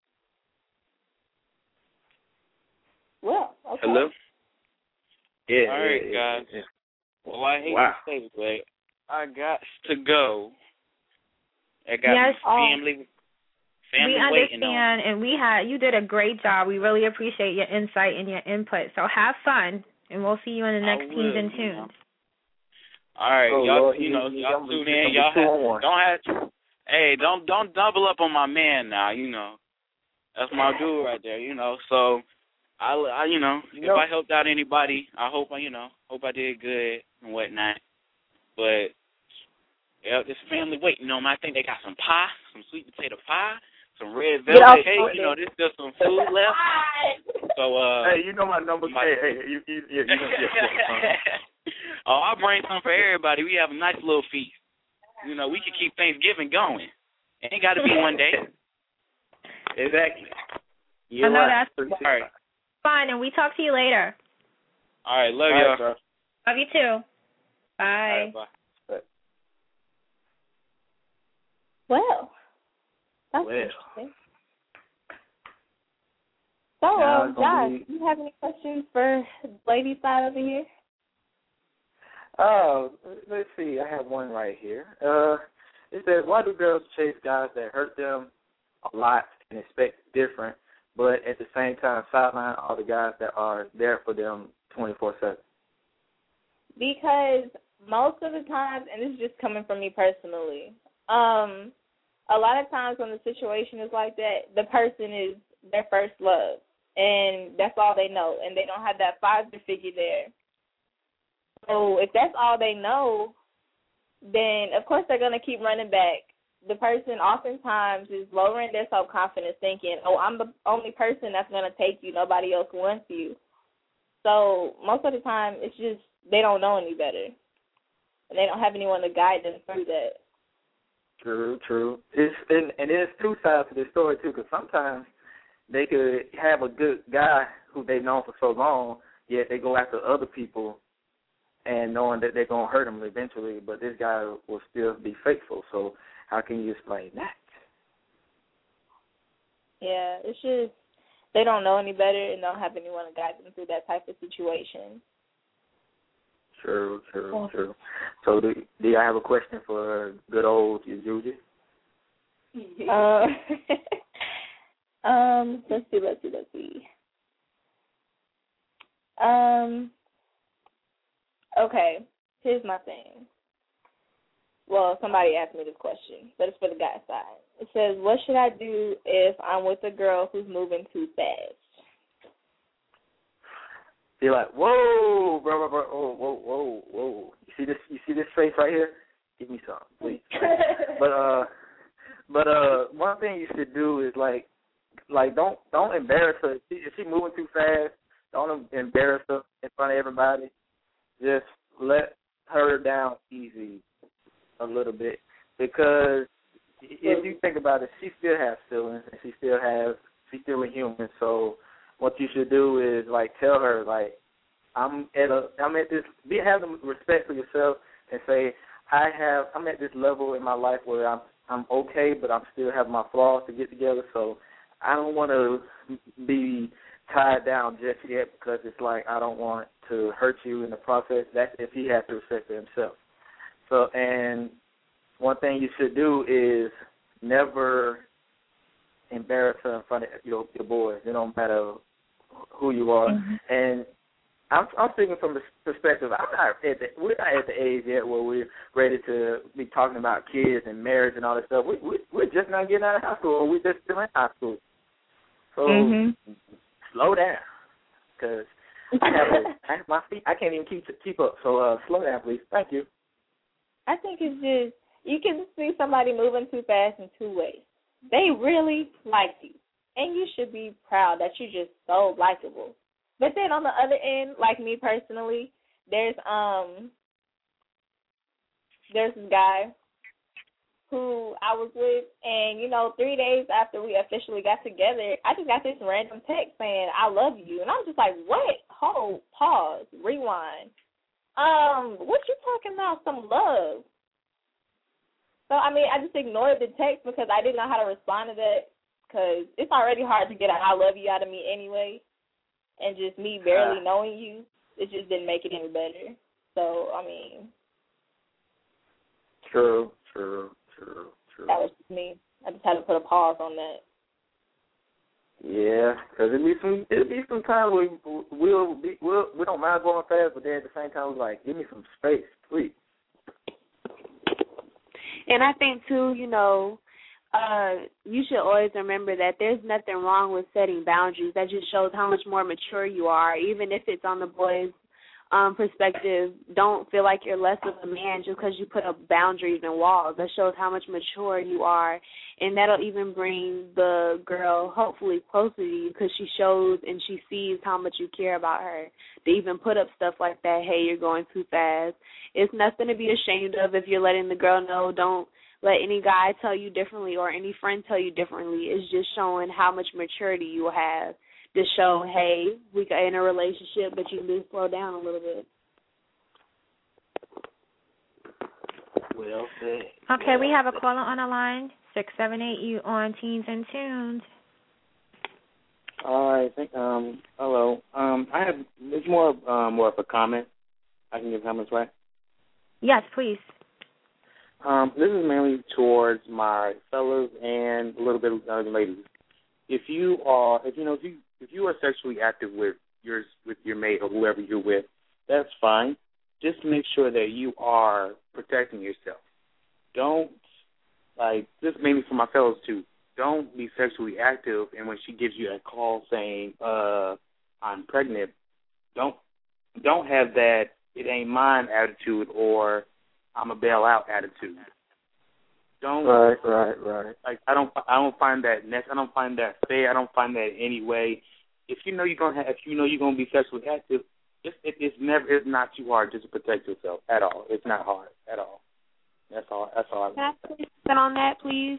Well, okay. Hello? Yeah. All right, yeah, yeah, guys. yeah. Well, I hate Wow. to say it, but I got to go. I got Yes, family, family we waiting on. understand, and we had you did a great job. We really appreciate your insight and your input. So have fun, and we'll see you in the I next will, Teens and you know. Tunes. All right, Oh, y'all. Lord, you he- know, he- y'all he- tune he- in. he- Y'all two on have, one. don't have. Hey, don't don't double up on my man now. You know, that's my dude right there. You know, so I, I you know, You if know- I helped out anybody, I hope I, you know, hope I did good and whatnot. But yeah, this family waiting on me. I think they got some pie, some sweet potato pie, some red Get off velvet cake. on You know, it. there's still some food left. So uh. Hey, you know my number. My- hey, hey, you, you, you, you know, yeah, yeah, oh, I'll bring some for everybody. We have a nice little feast. You know, we can keep Thanksgiving going. It ain't got to be one day. exactly. I know right. that's All right. fun, and we talk to you later. All right. Love All y'all. right, bro. Love you too. Bye. All right, bye. Well, that's Well. interesting. So, Now um, it's gonna Josh, be- you have any questions for the lady side over here? Oh, let's see. I have one right here. Uh, it says, why do girls chase guys that hurt them a lot and expect different, but at the same time sideline all the guys that are there for them twenty-four seven? Because most of the times, and this is just coming from me personally, um, a lot of times when the situation is like that, the person is their first love, and that's all they know, and they don't have that father figure there. So if that's all they know, then of course they're going to keep running back. The person oftentimes is lowering their self-confidence, thinking, oh, I'm the only person that's going to take you. Nobody else wants you. So most of the time it's just they don't know any better, and they don't have anyone to guide them through that. True, true. It's and, and there's two sides to this story too, because sometimes they could have a good guy who they've known for so long, yet they go after other people and knowing that they're going to hurt them eventually, but this guy will still be faithful. So how can you explain that? Yeah, it's just they don't know any better and don't have anyone to guide them through that type of situation. True, true, true. So do, do I have a question for good old Yuji? Uh, um, let's see, let's see, let's see. Um, okay, here's my thing. Well, somebody asked me this question, but it's for the guy side. It says, what should I do if I'm with a girl who's moving too fast? You're like, whoa, bro, bro, bro, whoa, whoa, whoa, whoa. You see this? You see this face right here? Give me some, please. but uh, but uh, one thing you should do is like, like don't don't embarrass her. If she, if she moving too fast, don't embarrass her in front of everybody. Just let her down easy a little bit, because if you think about it, she still has feelings and she still has she's still a human. So what you should do is like tell her like I'm at a I'm at this be have some respect for yourself and say I have I'm at this level in my life where I'm I'm okay, but I'm still have my flaws to get together. So I don't want to be tied down just yet, because it's like I don't want to hurt you in the process. That's if he has to respect for himself. So and one thing you should do is never embarrass her in front of your, your boys. It don't matter who you are. Mm-hmm. And I'm I'm speaking from the perspective. I'm not at the we're not at the age yet where we're ready to be talking about kids and marriage and all that stuff. We we we're just not getting out of high school. Or we're just still in high school. So mm-hmm. slow down, because I have a, I have my feet. I can't even keep keep up. So uh, slow down, please. Thank you. I think it's just you can see somebody moving too fast in two ways. They really like you, and you should be proud that you're just so likable. But then on the other end, like me personally, there's um there's this guy who I was with, and, you know, three days after we officially got together, I just got this random text saying, I love you. And I'm just like, what? Hold, pause, rewind. Um, what you talking about, some love? So, I mean, I just ignored the text because I didn't know how to respond to that, because it's already hard to get an I love you out of me anyway. And just me barely uh, knowing you, it just didn't make it any better. So, I mean. True, true, true, true. That was just me. I just had to put a pause on that. Yeah, because it'll be some, it'll be some time we we'll be, we'll, we don't mind going fast, but then at the same time, we're like, give me some space, please. And I think, too, you know, Uh, you should always remember that there's nothing wrong with setting boundaries. That just shows how much more mature you are. Even if it's on the boys' um, perspective, don't feel like you're less of a man just because you put up boundaries and walls. That shows how much mature you are, and that'll even bring the girl hopefully closer to you because she shows and she sees how much you care about her. To even put up stuff like that, hey, you're going too fast. It's nothing to be ashamed of if you're letting the girl know. Don't let any guy tell you differently or any friend tell you differently. It's just showing how much maturity you have to show, hey, we got in a relationship, but you need to slow down a little bit. Well said. Okay, we have a caller on the line, six seven eight, you on Teens and Tunes. All right, thank, um, hello. Um, I have, it's more, um, more of a comment. I can give comments, right? Yes, please. Um, this is mainly towards my fellas and a little bit of uh, ladies. If you are, if you know, if you if you are sexually active with your with your mate or whoever you're with, that's fine. Just make sure that you are protecting yourself. Don't like this. Mainly for my fellas too. Don't be sexually active, and when she gives you a call saying, "Uh, I'm pregnant," don't don't have that "it ain't mine" attitude or I'm a bailout attitude. Don't right, right, right. Like I don't, I don't find that next. I don't find that fair. I don't find that any way. If you know you're gonna have, if you know you're gonna be sexually active, it's it, it's never, it's not too hard just to protect yourself at all. It's not hard at all. That's all. That's all. Can I comment on that, please?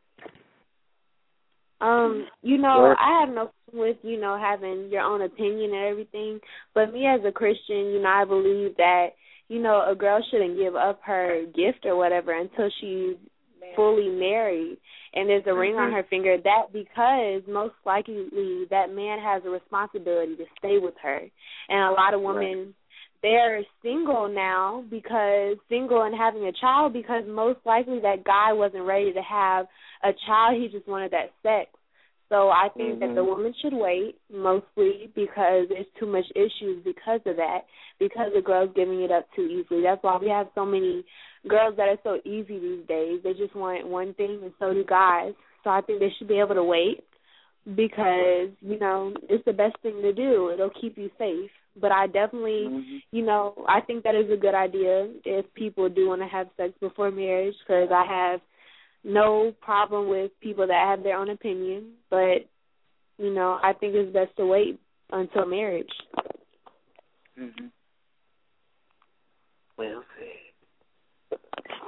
Um, you know, I have no problem with, you know, having your own opinion and everything, but me as a Christian, you know, I believe that, you know, a girl shouldn't give up her gift or whatever until she's fully married and there's a mm-hmm. ring on her finger. That because most likely that man has a responsibility to stay with her. And a lot of women, right. they're single now because single and having a child because most likely that guy wasn't ready to have a child. He just wanted that sex. So I think mm-hmm. that the woman should wait, mostly because there's too much issues because of that, because the girl's giving it up too easily. That's why we have so many girls that are so easy these days. They just want one thing, and so do guys. So I think they should be able to wait because, you know, it's the best thing to do. It'll keep you safe. But I definitely, mm-hmm. you know, I think that is a good idea if people do want to have sex before marriage because I have no problem with people that have their own opinion, but, you know, I think it's best to wait until marriage. Mm-hmm. Well said.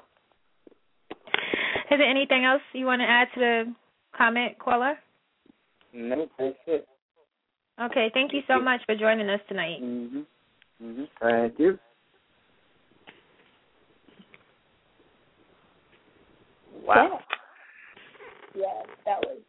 Is there anything else you want to add to the comment, caller? No, that's it. Okay, thank you so much for joining us tonight. Mm-hmm. Mm-hmm. Thank you. Wow. Yeah, yeah that was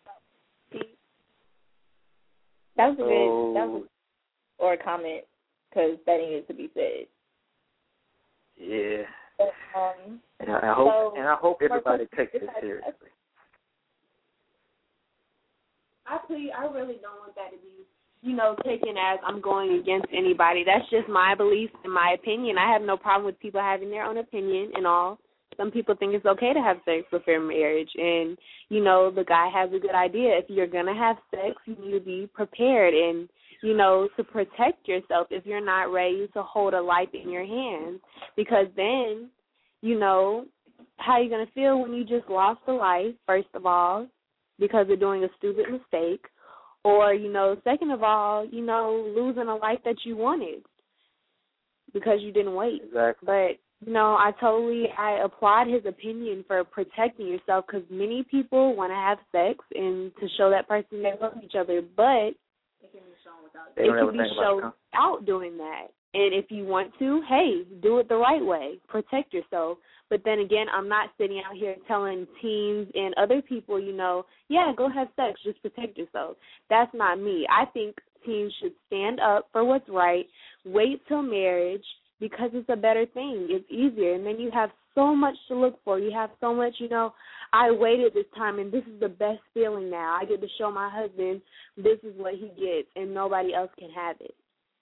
that was a good oh. that was a, or a comment because that needed to be said. Yeah. But, um, and I, I hope so, and I hope everybody takes it seriously. I please, I really don't want that to be you know, taken as I'm going against anybody. That's just my belief and my opinion. I have no problem with people having their own opinion and all. Some people think it's okay to have sex before marriage, and, you know, the guy has a good idea. If you're going to have sex, you need to be prepared and, you know, to protect yourself if you're not ready to hold a life in your hands, because then, you know, how are you going to feel when you just lost a life, first of all, because of doing a stupid mistake, or, you know, second of all, you know, losing a life that you wanted because you didn't wait. Exactly. But, you know, I totally, I applaud his opinion for protecting yourself, because many people want to have sex and to show that person they love each other, but it can be shown without, it can be shown without doing that. And if you want to, hey, do it the right way. Protect yourself. But then again, I'm not sitting out here telling teens and other people, you know, yeah, go have sex, just protect yourself. That's not me. I think teens should stand up for what's right, wait till marriage, because it's a better thing. It's easier. And then you have so much to look for. You have so much, you know, I waited this time, and this is the best feeling now. I get to show my husband this is what he gets, and nobody else can have it.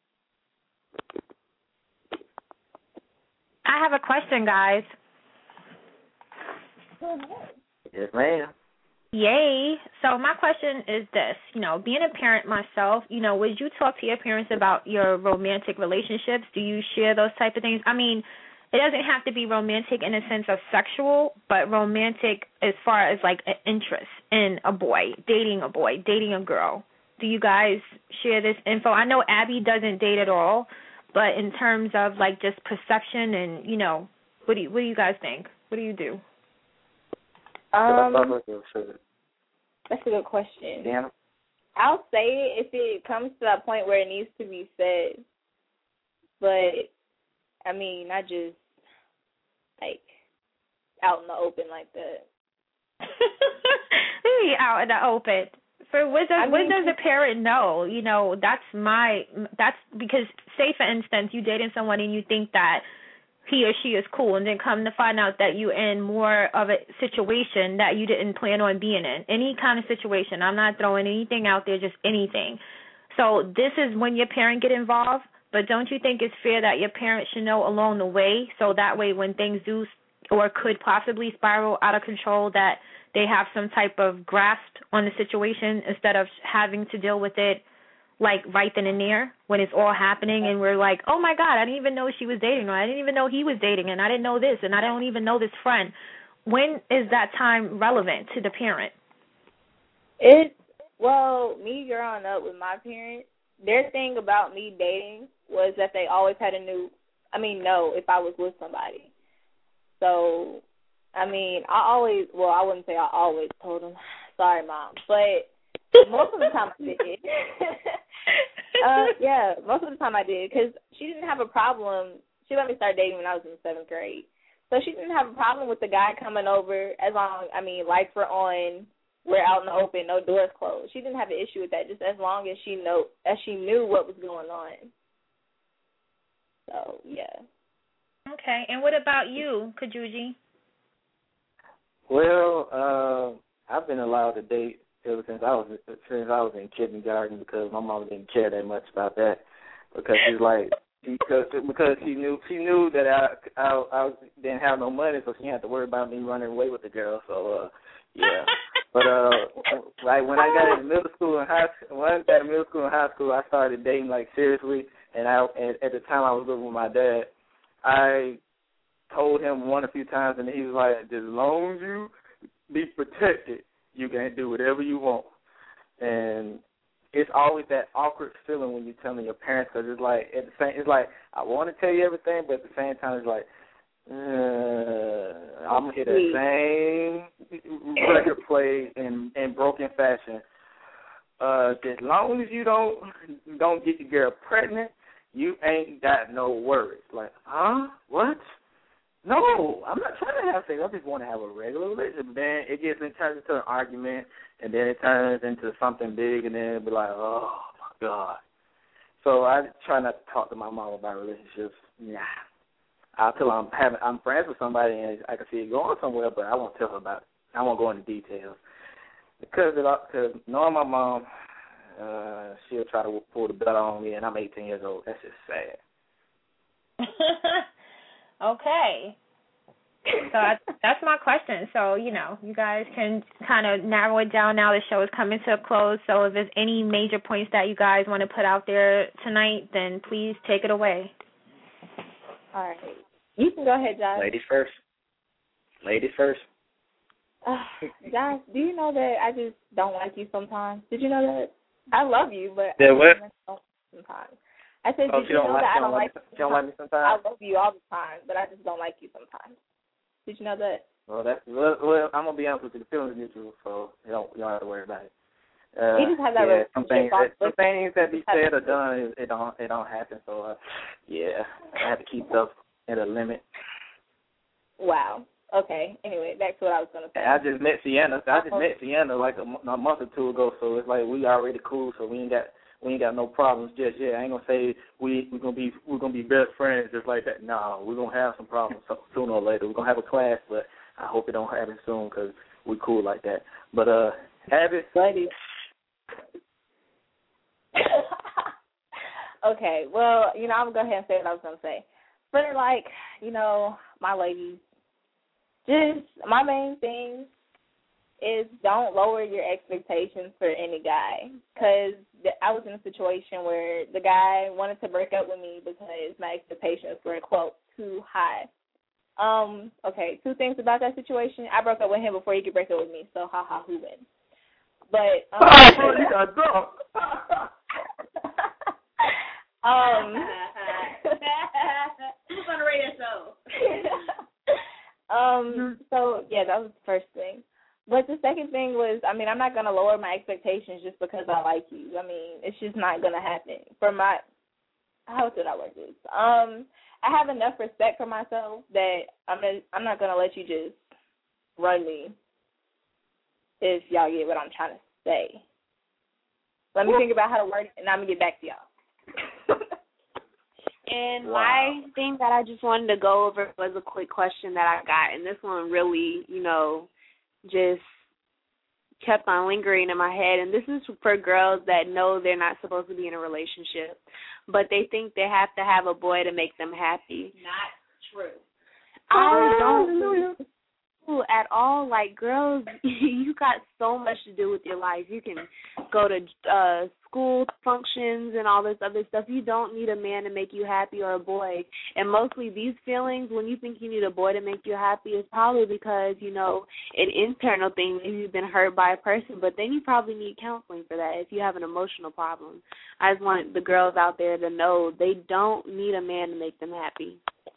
I have a question, guys. Yes, ma'am. Yay. So my question is this, you know, being a parent myself, you know, would you talk to your parents about your romantic relationships? Do you share those type of things? I mean, it doesn't have to be romantic in a sense of sexual, but romantic as far as like an interest in a boy, dating a boy, dating a girl. Do you guys share this info? I know Abby doesn't date at all, but in terms of like just perception and, you know, what do you, what do you guys think? What do you do? Um, that's a good question. Yeah. I'll say it if it comes to that point where it needs to be said. But, I mean, I just, like, out in the open like that. Maybe out in the open. For what does, I mean, what does a parent know? You know, that's my, that's because, say, for instance, you dating someone and you think that he or she is cool, and then come to find out that you're in more of a situation that you didn't plan on being in. Any kind of situation. I'm not throwing anything out there, just anything. So this is when your parent get involved, but don't you think it's fair that your parents should know along the way, so that way when things do or could possibly spiral out of control, that they have some type of grasp on the situation instead of having to deal with it like right then and there when it's all happening and we're like, oh, my God, I didn't even know she was dating, or I didn't even know he was dating, and I didn't know this, and I don't even know this friend. When is that time relevant to the parent? It's, well, me growing up with my parents, their thing about me dating was that they always had a new, I mean, no, if I was with somebody. So, I mean, I always, well, I wouldn't say I always told them, sorry, Mom, but most of the time I did. uh, yeah, most of the time I did, because she didn't have a problem. She let me start dating when I was in seventh grade. So she didn't have a problem with the guy coming over as long, I mean, lights were on, we're out in the open, no doors closed. She didn't have an issue with that, just as long as she know, as she knew what was going on. So, yeah. Okay, and what about you, Kajuji? Well, uh, I've been allowed to date ever since I was since I was in kindergarten, because my mom didn't care that much about that, because she's like because because she knew she knew that I I, I didn't have no money, so she didn't have to worry about me running away with the girl. So uh, yeah, but uh, like when I got in middle school and high school, when I got in middle school and high school, I started dating like seriously, and I and at the time I was living with my dad. I told him one a few times, and he was like, as long as you be protected, you can do whatever you want. And it's always that awkward feeling when you're telling your parents, because it's like, at the same, it's like, I want to tell you everything, but at the same time, it's like, uh, I'm going to hear that same record play in, in broken fashion. Uh, as long as you don't don't get your girl pregnant, you ain't got no worries. Like, huh? What? No, I'm not trying to have sex. I just want to have a regular relationship. Then it gets it turns into an argument, and then it turns into something big, and then it'll be like, oh, my God. So I try not to talk to my mom about relationships. Nah. I'll tell her I'm, having, I'm friends with somebody, and I can see it going somewhere, but I won't tell her about it. I won't go into details. Because it, cause knowing my mom, uh, she'll try to pull the belt on me, and I'm eighteen years old. That's just sad. Okay. So I, that's my question. So, you know, you guys can kind of narrow it down now. The show is coming to a close. So if there's any major points that you guys want to put out there tonight, then please take it away. All right. You can go ahead, Josh. Ladies first. Ladies first. Uh, Josh, do you know that I just don't like you sometimes? Did you know that? I love you, but yeah, I what? don't sometimes. I said, oh, did you know like, that I don't like you? You don't like me sometimes? I love you all the time, but I just don't like you sometimes. Did you know that? Well, that's well, well I'm gonna be honest with you. The feelings mutual, so you don't you don't have to worry about it. Uh, we just have that yeah, some things, that, some things that be said or done, it, it don't it don't happen. So uh, yeah, I have to keep stuff at a limit. Wow. Okay. Anyway, back to what I was gonna say. I just met Sienna. I just met Sienna like a, a month or two ago, so it's like we already cool. So we ain't got we ain't got no problems just yet. I ain't gonna say we we're gonna be we're gonna be best friends just like that. No, we're gonna have some problems so, sooner or later. We're gonna have a clash, but I hope it don't happen soon because we cool like that. But uh, Abby, ladies. Okay. Well, you know, I'm gonna go ahead and say what I was gonna say. For like, you know, my ladies, just my main thing is don't lower your expectations for any guy, because I was in a situation where the guy wanted to break up with me because my expectations were, quote, too high. Um, okay, two things about that situation. I broke up with him before he could break up with me, so ha-ha, who wins? But, um... Oh, you got drunk! um... Who's on the radio show? um, so, yeah, that was the first thing. But the second thing was, I mean, I'm not going to lower my expectations just because I like you. I mean, it's just not going to happen. For my, how did I word this? Um, I have enough respect for myself that I'm gonna, I'm not going to let you just run me, if y'all get what I'm trying to say. Let me think about how to word it, and I'm going to get back to y'all. And wow. my thing that I just wanted to go over was a quick question that I got, and this one really, you know, just kept on lingering in my head. And this is for girls that know they're not supposed to be in a relationship, but they think they have to have a boy to make them happy. Not true. I don't believe at all. Like, girls, you got so much to do with your life. You can go to uh, school functions and all this other stuff. You don't need a man to make you happy or a boy. And mostly these feelings, when you think you need a boy to make you happy, is probably because, you know, an internal thing. Maybe you've been hurt by a person, but then you probably need counseling for that if you have an emotional problem. I just want the girls out there to know they don't need a man to make them happy.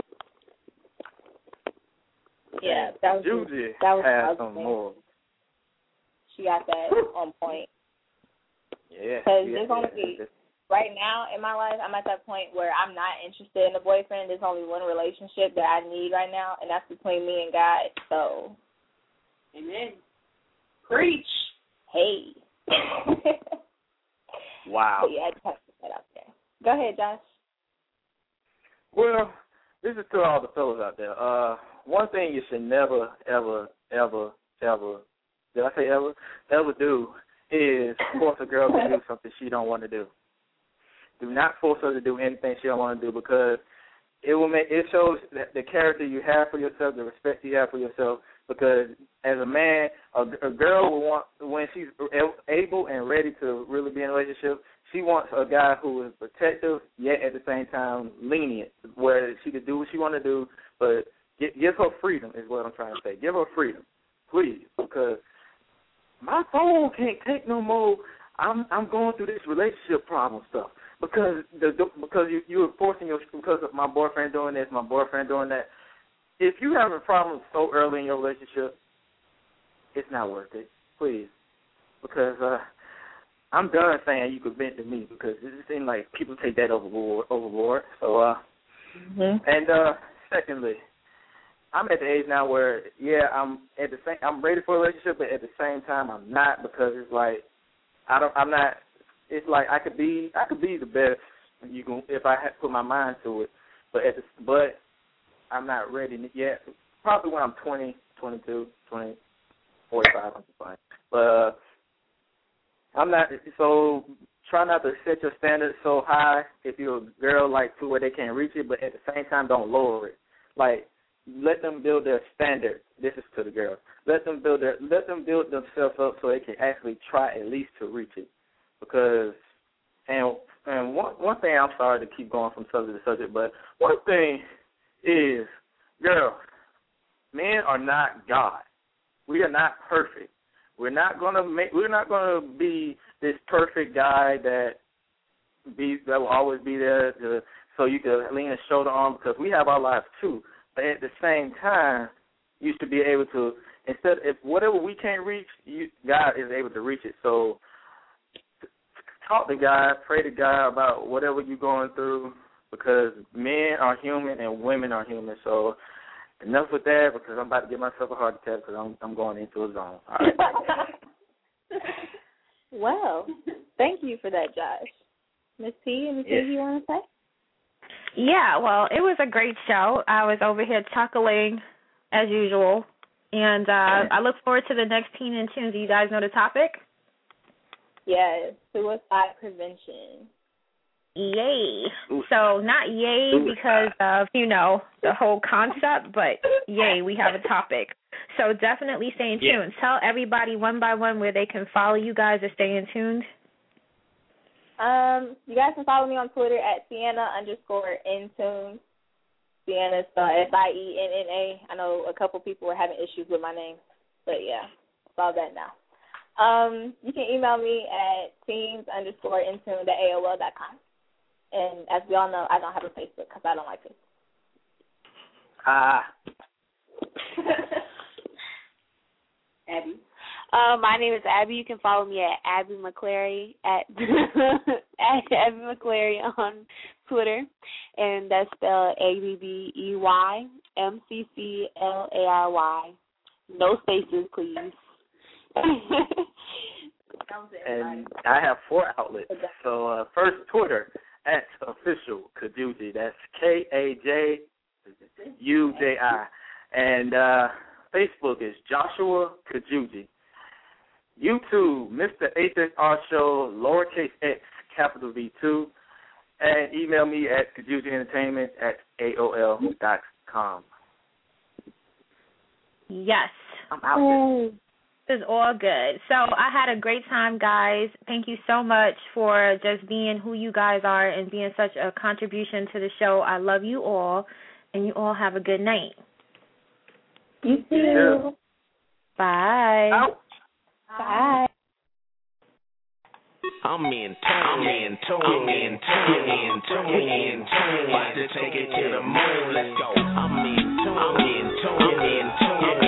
Yeah, that was Judy that was has some more. She got that on point. Yeah. Because yeah, there's only yeah. right now in my life, I'm at that point where I'm not interested in a boyfriend. There's only one relationship that I need right now, and that's between me and God. So, amen. Preach. Hey. Wow. But yeah, I just have to put that out there. Go ahead, Josh. Well, this is to all the fellas out there. Uh, one thing you should never, ever, ever, ever, did I say ever, ever do is force a girl to do something she don't want to do. Do not force her to do anything she don't want to do, because it will make it shows that the character you have for yourself, the respect you have for yourself. Because as a man, a, a girl will want, when she's able and ready to really be in a relationship, she wants a guy who is protective yet at the same time lenient, where she can do what she want to do, but give, give her freedom is what I'm trying to say. Give her freedom, please, because my soul can't take no more. I'm I'm going through this relationship problem stuff because the because you you are forcing your because of my boyfriend doing this, my boyfriend doing that. If you having problems so early in your relationship, it's not worth it. Please, because uh, I'm done saying you could vent to me, because it seems like people take that overboard. Overboard. So, uh, mm-hmm. and uh, secondly, I'm at the age now where yeah, I'm at the same. I'm ready for a relationship, but at the same time, I'm not, because it's like I don't. I'm not. It's like I could be. I could be the best you can if I had put my mind to it, but at the but. I'm not ready yet. Probably when I'm twenty, twenty-two, twenty, forty-five, I'm fine. But uh, I'm not. So try not to set your standards so high if you're a girl, like, to where they can't reach it, but at the same time, don't lower it. Like, let them build their standard. This is to the girls. Let them build their, let them build themselves up so they can actually try at least to reach it. Because, and and one one thing, I'm sorry to keep going from subject to subject, but one thing is, girls, men are not God. We are not perfect. We're not gonna make. We're not gonna be this perfect guy that be that will always be there to, so you can lean a shoulder on, because we have our lives too. But at the same time, you should be able to, instead, if whatever we can't reach, you, God is able to reach it. So talk to God, pray to God about whatever you're going through, because men are human and women are human. So enough with that, because I'm about to give myself a heart attack because I'm I'm going into a zone. All right. Well, thank you for that, Josh. Miss P, anything yes. you want to say? Yeah, well, it was a great show. I was over here chuckling as usual, and uh, I look forward to the next Teen in Tunes. Do you guys know the topic? Yes, suicide prevention. Yay. So not yay because of, you know, the whole concept, but yay, we have a topic. So definitely stay in tune. Yeah. Tell everybody one by one where they can follow you guys to stay in tuned. Um, you guys can follow me on Twitter at Sienna underscore Intune. Sienna spelled S I E N N A. I know a couple people were having issues with my name, but yeah, it's all that now. Um, you can email me at teens underscore Intune at A O L dot com. And as we all know, I don't have a Facebook because I don't like it. Ah. Abby. Uh, my name is Abby. You can follow me at Abby McClary at, at Abby McClary on Twitter, and that's spelled A B B E Y M C C L A R Y. No spaces, please. And I have four outlets. So uh, first, Twitter at official Kajuji. That's K A J U J I. And uh, Facebook is Joshua Kajuji. YouTube, Mister H S R Show, lowercase x, capital V two. And email me at Kajuji Entertainment at A O L dot com. Yes. I'm out there. This is all good. So I had a great time, guys. Thank you so much for just being who you guys are and being such a contribution to the show. I love you all, and you all have a good night. You too. Yeah. Bye. Out. Bye. I'm in tune, I'm in tune, I'm in tune, in tune, in tune. About to take it to the moon. Let's go. I'm in tune, I'm in tune, in tune.